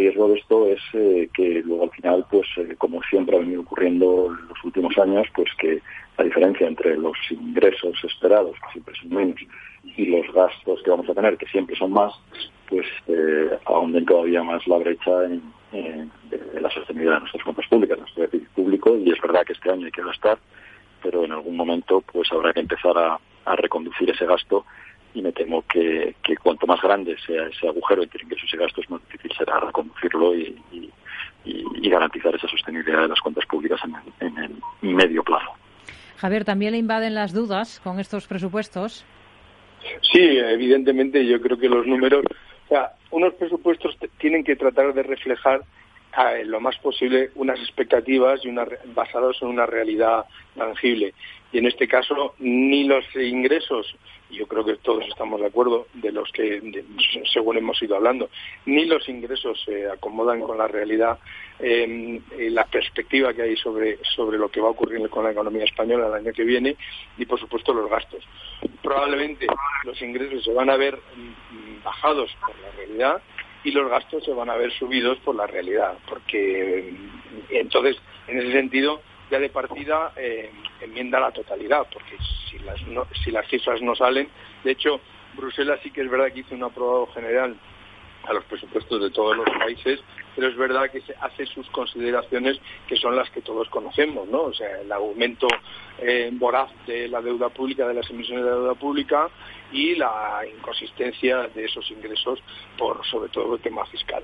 riesgo de esto es que luego al final, pues como siempre ha venido ocurriendo en los últimos años, pues que la diferencia entre los ingresos esperados, que siempre son menos, y los gastos que vamos a tener, que siempre son más, pues ahonden todavía más la brecha en la sostenibilidad de nuestras cuentas públicas, de nuestro déficit público. Y es verdad que este año hay que gastar, pero en algún momento pues habrá que empezar a reconducir ese gasto, y me temo que cuanto más grande sea ese agujero entre ingresos y gastos, más difícil será reconducirlo y garantizar esa sostenibilidad de las cuentas públicas en el medio plazo. Javier, ¿también le invaden las dudas con estos presupuestos? Sí, evidentemente yo creo que los números, o sea, unos presupuestos tienen que tratar de reflejar lo más posible unas expectativas basados en una realidad tangible. Y en este caso, ni los ingresos, yo creo que todos estamos de acuerdo, de los que según hemos ido hablando, ni los ingresos se acomodan con la realidad, la perspectiva que hay sobre lo que va a ocurrir con la economía española el año que viene, y por supuesto los gastos. Probablemente los ingresos se van a ver bajados por la realidad y los gastos se van a ver subidos por la realidad, porque entonces, en ese sentido, ya de partida enmienda la totalidad, porque si las cifras no salen, de hecho, Bruselas sí que es verdad que hizo un aprobado general a los presupuestos de todos los países, pero es verdad que se hace sus consideraciones que son las que todos conocemos, ¿no? O sea, el aumento voraz de la deuda pública, de las emisiones de deuda pública, y la inconsistencia de esos ingresos por sobre todo el tema fiscal.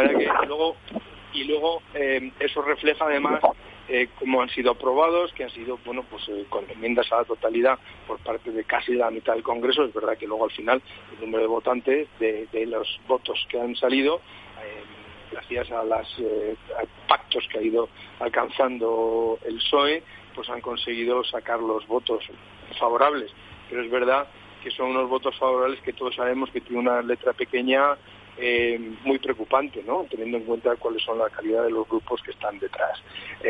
Y luego eso refleja además cómo han sido aprobados, que han sido con enmiendas a la totalidad por parte de casi la mitad del Congreso. Es verdad que luego al final el número de votantes de los votos que han salido, gracias a los pactos que ha ido alcanzando el PSOE, pues han conseguido sacar los votos favorables. Pero es verdad que son unos votos favorables que todos sabemos que tiene una letra pequeña muy preocupante, ¿no? Teniendo en cuenta cuáles son la calidad de los grupos que están detrás.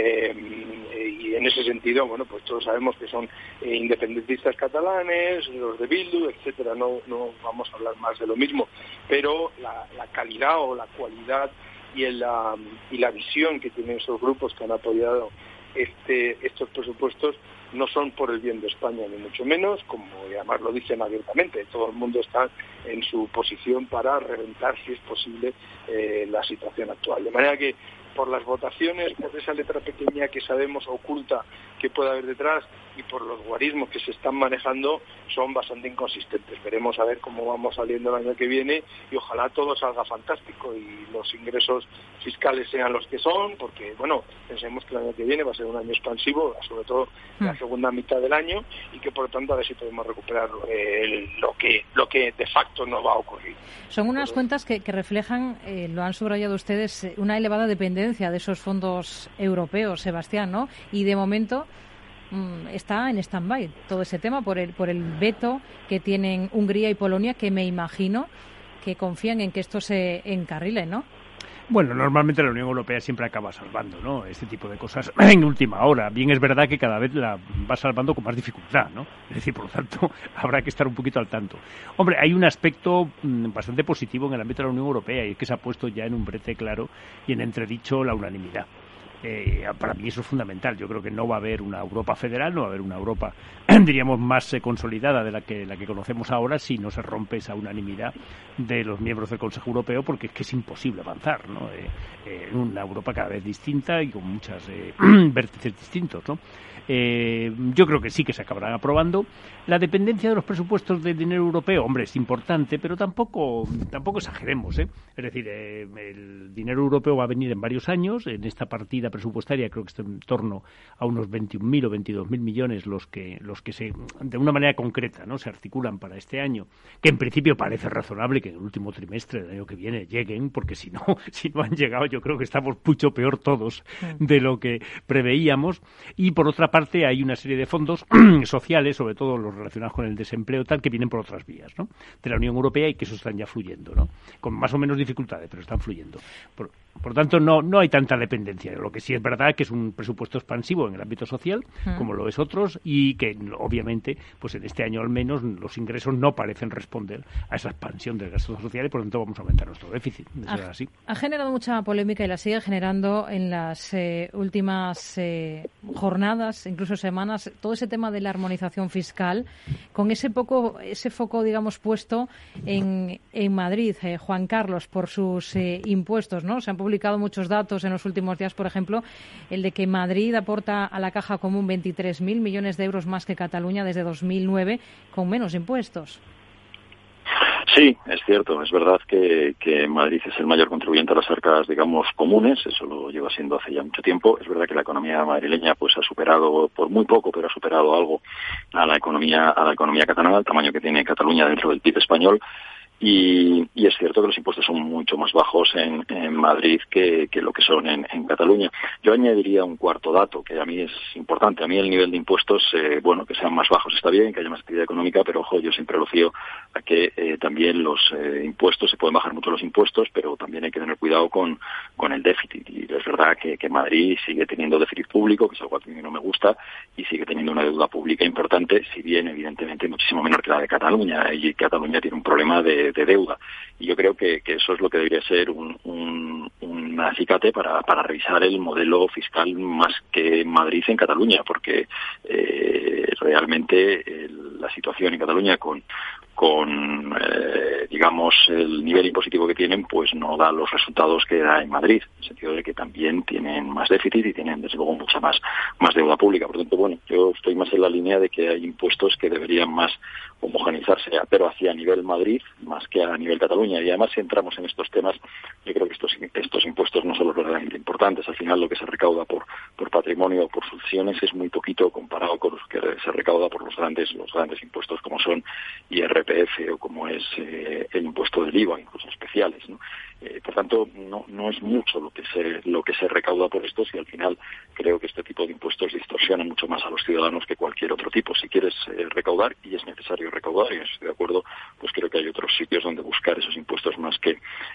Y en ese sentido, bueno, pues todos sabemos que son independentistas catalanes, los de Bildu, etcétera. No vamos a hablar más de lo mismo, pero la calidad o la cualidad y la visión que tienen esos grupos que han apoyado estos presupuestos no son por el bien de España, ni mucho menos, como además lo dicen abiertamente. Todo el mundo está en su posición para reventar, si es posible, la situación actual. De manera que, por las votaciones, por esa letra pequeña que sabemos oculta que puede haber detrás, y por los guarismos que se están manejando, son bastante inconsistentes. Veremos a ver cómo vamos saliendo el año que viene, y ojalá todo salga fantástico y los ingresos fiscales sean los que son, porque, bueno, pensemos que el año que viene va a ser un año expansivo, sobre todo la segunda mitad del año, y que por lo tanto a ver si podemos recuperar lo que de facto no va a ocurrir. Son unas cuentas que reflejan, lo han subrayado ustedes, una elevada dependencia de esos fondos europeos, Sebastián, ¿no? Y de momento está en stand-by todo ese tema por el veto que tienen Hungría y Polonia, que me imagino que confían en que esto se encarrile, ¿no? Bueno, normalmente la Unión Europea siempre acaba salvando, ¿no?, este tipo de cosas en última hora. Bien, es verdad que cada vez la va salvando con más dificultad, ¿no? Es decir, por lo tanto, habrá que estar un poquito al tanto. Hombre, hay un aspecto bastante positivo en el ámbito de la Unión Europea, y es que se ha puesto ya en un brete claro y en entredicho la unanimidad. Para mí eso es fundamental. Yo creo que no va a haber una Europa federal, no va a haber una Europa, diríamos, más consolidada de la que conocemos ahora, si no se rompe esa unanimidad de los miembros del Consejo Europeo, porque es que es imposible avanzar, ¿no? En una Europa cada vez distinta y con muchos vértices distintos, ¿no? Yo creo que sí que se acabarán aprobando. La dependencia de los presupuestos del dinero europeo, hombre, es importante, pero tampoco exageremos, ¿eh? Es decir, el dinero europeo va a venir en varios años. En esta partida presupuestaria creo que está en torno a unos 21.000 o 22.000 millones los que se, de una manera concreta, ¿no?, se articulan para este año, que en principio parece razonable que en el último trimestre del año que viene lleguen, porque si no han llegado, yo creo que estamos mucho peor todos de lo que preveíamos. Y por otra parte hay una serie de fondos sociales, sobre todo los relacionados con el desempleo, tal, que vienen por otras vías, ¿no?, de la Unión Europea, y que eso están ya fluyendo, ¿no?, con más o menos dificultades, pero están fluyendo. Por lo tanto, no hay tanta dependencia. Lo que sí es verdad que es un presupuesto expansivo en el ámbito social, como lo es otros, y que obviamente, pues en este año al menos, los ingresos no parecen responder a esa expansión del gasto social y por lo tanto vamos a aumentar nuestro déficit. Así. Ha generado mucha polémica y la sigue generando en las últimas jornadas, incluso semanas, todo ese tema de la armonización fiscal, con ese foco, digamos, puesto en Madrid, Juan Carlos, por sus impuestos, ¿no? Se han publicado muchos datos en los últimos días, por ejemplo, el de que Madrid aporta a la caja común 23.000 millones de euros más que Cataluña desde 2009, con menos impuestos. Sí, es cierto. Es verdad que Madrid es el mayor contribuyente a las arcas, digamos, comunes. Eso lo lleva siendo hace ya mucho tiempo. Es verdad que la economía madrileña pues ha superado, por muy poco, pero ha superado algo a la economía catalana, el tamaño que tiene Cataluña dentro del PIB español. Y es cierto que los impuestos son mucho más bajos en Madrid que lo que son en Cataluña. Yo añadiría un cuarto dato que a mí es importante. A mí el nivel de impuestos, que sean más bajos está bien, que haya más actividad económica, pero ojo, yo siempre lo fío a que también los impuestos, se pueden bajar mucho los impuestos, pero también hay que tener cuidado con el déficit. Y es verdad que Madrid sigue teniendo déficit público, que es algo que a mí no me gusta, y sigue teniendo una deuda pública importante, si bien evidentemente muchísimo menor que la de Cataluña. Y Cataluña tiene un problema de deuda, y yo creo que eso es lo que debería ser un acicate para revisar el modelo fiscal más que Madrid en Cataluña, porque realmente la situación en Cataluña con digamos el nivel impositivo que tienen, pues no da los resultados que da en Madrid, en el sentido de que también tienen más déficit y tienen desde luego mucha más deuda pública. Por lo tanto, bueno, yo estoy más en la línea de que hay impuestos que deberían más homogeneizarse, pero hacia nivel Madrid más que a nivel Cataluña. Y además, si entramos en estos temas, yo creo que estos impuestos no son los verdaderamente importantes. Al final, lo que se recauda por patrimonio o por sucesiones es muy poquito comparado con los que se recauda por los grandes impuestos como son IRPF o como es el impuesto del IVA, incluso especiales, ¿no? Por tanto, no es mucho lo que se recauda por estos, y al final creo que este tipo de impuestos distorsionan mucho más a los ciudadanos que cualquier otro tipo. Si quieres recaudar, y es necesario recaudar, y estoy de acuerdo, pues creo que hay otros sitios donde buscar esos impuestos más que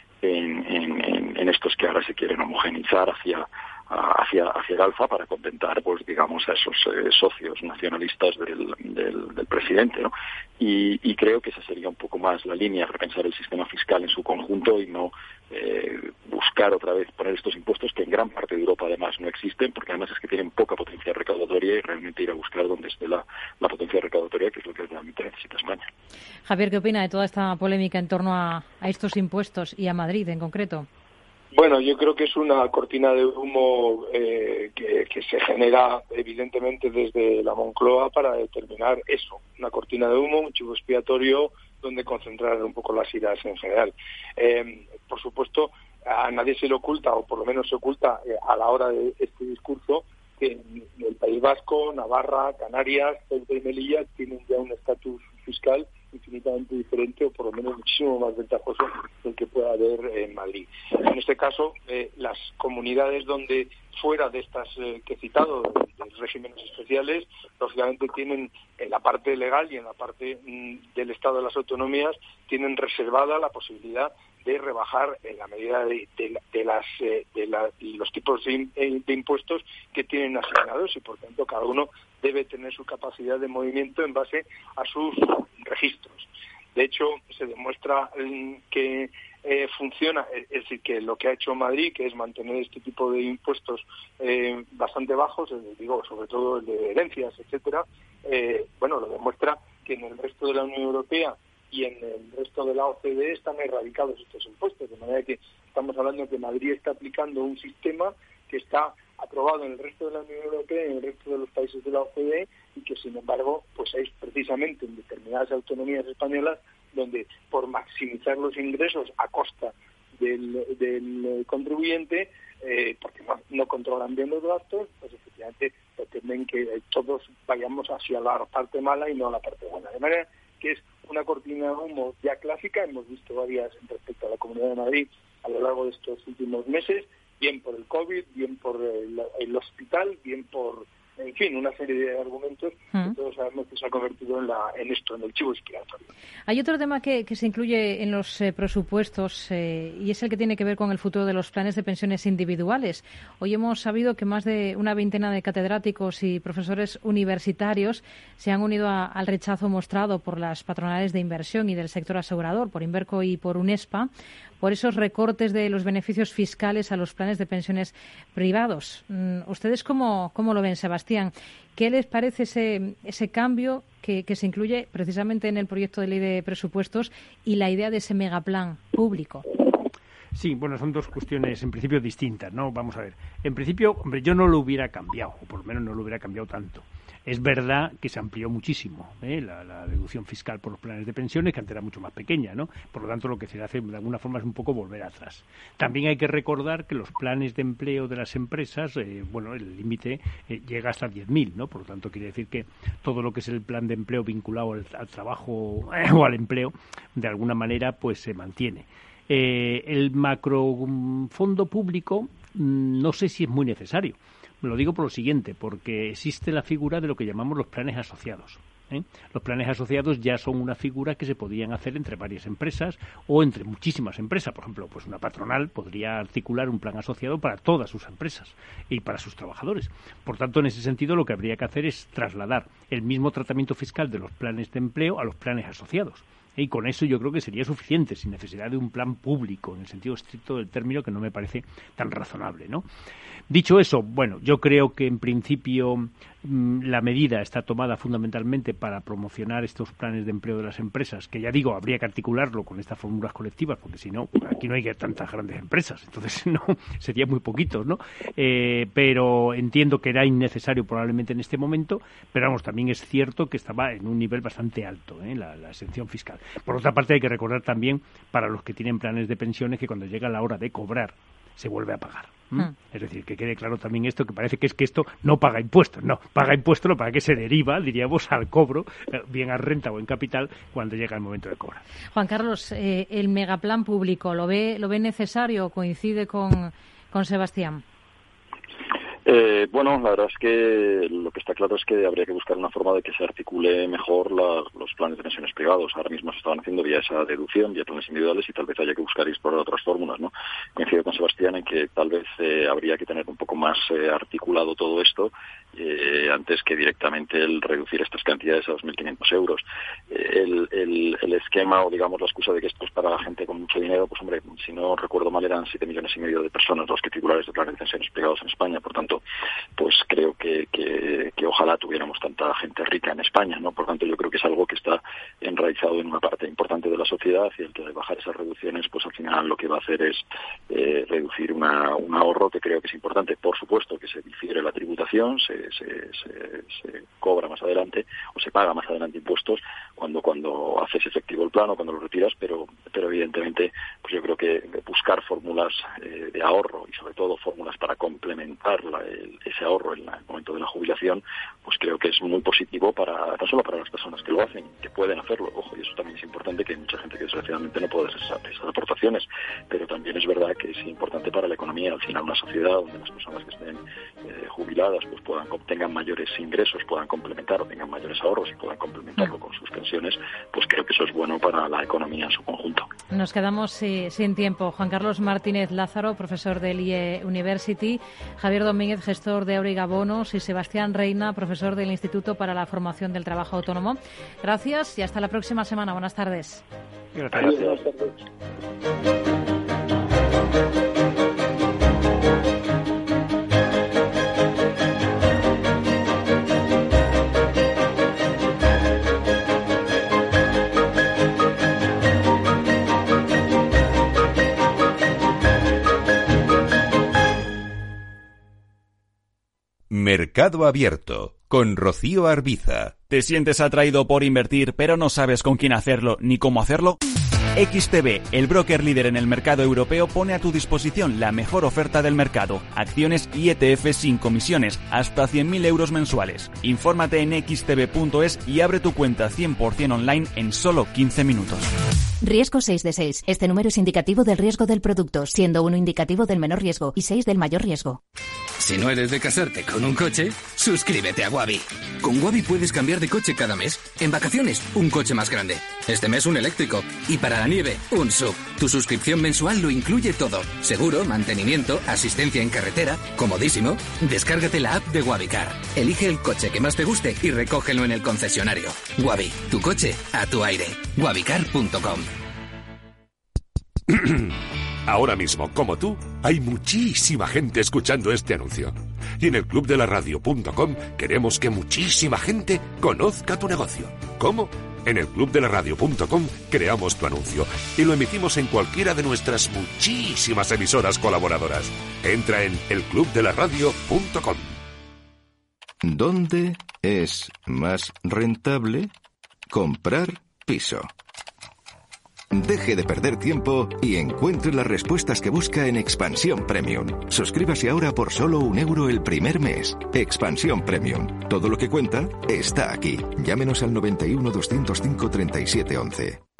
en estos que ahora se quieren homogeneizar hacia el alza para contentar, pues digamos, a esos socios nacionalistas del presidente, ¿no? Y creo que esa sería un poco más la línea, repensar el sistema fiscal en su conjunto y no buscar otra vez poner estos impuestos que en gran parte de Europa además no existen, porque además es que tienen poca potencia recaudatoria, y realmente ir a buscar donde esté la potencia recaudatoria, que es lo que realmente necesita España. Javier, ¿qué opina de toda esta polémica en torno a estos impuestos y a Madrid en concreto? Bueno, yo creo que es una cortina de humo que se genera evidentemente desde la Moncloa para determinar eso, una cortina de humo, un chivo expiatorio donde concentrar un poco las iras en general. Por supuesto, a nadie se le oculta, o por lo menos se oculta a la hora de este discurso, que en el País Vasco, Navarra, Canarias, Ceuta y Melilla tienen ya un estatus fiscal infinitamente diferente, o por lo menos muchísimo más ventajoso del que pueda haber en Madrid. En este caso, las comunidades donde fuera de estas que he citado, de regímenes especiales, lógicamente tienen en la parte legal y en la parte del Estado de las autonomías, tienen reservada la posibilidad de rebajar en la medida de los tipos de impuestos que tienen asignados, y por tanto cada uno debe tener su capacidad de movimiento en base a sus registros. De hecho, se demuestra que funciona, es decir, que lo que ha hecho Madrid, que es mantener este tipo de impuestos bastante bajos, digo, sobre todo el de herencias, etcétera, lo demuestra que en el resto de la Unión Europea y en el resto de la OCDE están erradicados estos impuestos, de manera que estamos hablando de que Madrid está aplicando un sistema que está aprobado en el resto de la Unión Europea y en el resto de los países de la OCDE, y que sin embargo pues es precisamente en determinadas autonomías españolas donde, por maximizar los ingresos a costa del contribuyente, porque no controlan bien los gastos, pues efectivamente pretenden que todos vayamos hacia la parte mala y no a la parte buena. De manera que es una cortina de humo ya clásica. Hemos visto varias respecto a la Comunidad de Madrid a lo largo de estos últimos meses, bien por el COVID, bien por el hospital, bien por en fin, una serie de argumentos que todos sabemos que se ha convertido en el chivo expiatorio. Hay otro tema que se incluye en los presupuestos y es el que tiene que ver con el futuro de los planes de pensiones individuales. Hoy hemos sabido que más de una veintena de catedráticos y profesores universitarios se han unido al rechazo mostrado por las patronales de inversión y del sector asegurador, por Inverco y por Unespa, por esos recortes de los beneficios fiscales a los planes de pensiones privados. ¿Ustedes cómo lo ven, Sebastián? ¿Qué les parece ese cambio que se incluye precisamente en el proyecto de ley de presupuestos y la idea de ese megaplan público? Sí, bueno, son dos cuestiones en principio distintas, ¿no? Vamos a ver. En principio, hombre, yo no lo hubiera cambiado, o por lo menos no lo hubiera cambiado tanto. Es verdad que se amplió muchísimo la deducción fiscal por los planes de pensiones, que antes era mucho más pequeña, ¿no? Por lo tanto, lo que se hace de alguna forma es un poco volver atrás. También hay que recordar que los planes de empleo de las empresas, el límite llega hasta 10.000, ¿no? Por lo tanto, quiere decir que todo lo que es el plan de empleo vinculado al trabajo o al empleo, de alguna manera, pues se mantiene. El macrofondo público no sé si es muy necesario. Lo digo por lo siguiente, porque existe la figura de lo que llamamos los planes asociados. Los planes asociados ya son una figura que se podían hacer entre varias empresas o entre muchísimas empresas. Por ejemplo, pues una patronal podría articular un plan asociado para todas sus empresas y para sus trabajadores. Por tanto, en ese sentido, lo que habría que hacer es trasladar el mismo tratamiento fiscal de los planes de empleo a los planes asociados. Y con eso yo creo que sería suficiente, sin necesidad de un plan público, en el sentido estricto del término, que no me parece tan razonable, ¿no? Dicho eso, bueno, yo creo que en principio la medida está tomada fundamentalmente para promocionar estos planes de empleo de las empresas, que ya digo, habría que articularlo con estas fórmulas colectivas, porque si no, aquí no hay tantas grandes empresas, entonces no, sería muy poquitos, ¿no? Pero entiendo que era innecesario probablemente en este momento, pero vamos, también es cierto que estaba en un nivel bastante alto, la exención fiscal. Por otra parte, hay que recordar también para los que tienen planes de pensiones que cuando llega la hora de cobrar se vuelve a pagar. Es decir, que quede claro también esto, que parece que es que esto no paga impuestos. No, paga impuestos, lo para que se deriva, diríamos, al cobro, bien a renta o en capital, cuando llega el momento de cobrar. Juan Carlos, el megaplan público, ¿lo ve necesario? ¿Coincide con Sebastián? Bueno, la verdad es que lo que está claro es que habría que buscar una forma de que se articule mejor los planes de pensiones privados. Ahora mismo se estaban haciendo vía esa deducción, vía planes individuales, y tal vez haya que buscar y explorar otras fórmulas, ¿no? Coincido con Sebastián en que tal vez habría que tener un poco más articulado todo esto antes que directamente el reducir estas cantidades a 2.500 euros. El esquema, o digamos la excusa de que esto es para la gente con mucho dinero, pues hombre, si no recuerdo mal eran 7,5 millones de personas los que titulares de planes de pensiones privados en España. Por tanto, pues creo que ojalá tuviéramos tanta gente rica en España, ¿no? Por tanto, yo creo que es algo que está enraizado en una parte importante de la sociedad, y el que bajar esas reducciones, pues al final lo que va a hacer es reducir un ahorro que creo que es importante. Por supuesto que se difiere la tributación, se cobra más adelante o se paga más adelante impuestos cuando haces efectivo el plan o cuando lo retiras, pero evidentemente pues yo creo que buscar fórmulas de ahorro, y sobre todo fórmulas para complementar ese ahorro en el momento de la jubilación, pues creo que es muy positivo no solo para las personas que lo hacen, que pueden hacerlo, ojo, y eso también es importante, que hay mucha gente que desgraciadamente no puede hacer esas aportaciones, pero también es verdad que es importante para la economía. Al final, una sociedad donde las personas que estén jubiladas pues tengan mayores ingresos, puedan complementar o tengan mayores ahorros y puedan complementarlo con sus pensiones, pues creo que eso es bueno para la economía en su conjunto. Nos quedamos sin tiempo. Juan Carlos Martínez Lázaro, profesor del IE University, Javier Domínguez, gestor de Auriga Bonos, y Sebastián Reina, profesor del Instituto para la Formación del Trabajo Autónomo. Gracias y hasta la próxima semana. Buenas tardes. Gracias. Buenas tardes. Mercado Abierto, con Rocío Arbiza. ¿Te sientes atraído por invertir, pero no sabes con quién hacerlo ni cómo hacerlo? XTB, el broker líder en el mercado europeo, pone a tu disposición la mejor oferta del mercado. Acciones y ETFs sin comisiones, hasta 100.000 euros mensuales. Infórmate en xtb.es y abre tu cuenta 100% online en solo 15 minutos. Riesgo 6 de 6. Este número es indicativo del riesgo del producto, siendo 1 indicativo del menor riesgo y 6 del mayor riesgo. Si no eres de casarte con un coche, suscríbete a Wabi. Con Wabi puedes cambiar de coche cada mes. En vacaciones, un coche más grande. Este mes un eléctrico. Y para la nieve, un SUV. Tu suscripción mensual lo incluye todo. Seguro, mantenimiento, asistencia en carretera. Comodísimo. Descárgate la app de Wabicar. Elige el coche que más te guste y recógelo en el concesionario. Wabi, tu coche a tu aire. Wabicar.com. Ahora mismo, como tú, hay muchísima gente escuchando este anuncio. Y en el clubdelaradio.com queremos que muchísima gente conozca tu negocio. ¿Cómo? En el clubdelaradio.com creamos tu anuncio y lo emitimos en cualquiera de nuestras muchísimas emisoras colaboradoras. Entra en elclubdelaradio.com. ¿Dónde es más rentable comprar piso? Deje de perder tiempo y encuentre las respuestas que busca en Expansión Premium. Suscríbase ahora por solo €1 el primer mes. Expansión Premium. Todo lo que cuenta está aquí. Llámenos al 91 205 3711.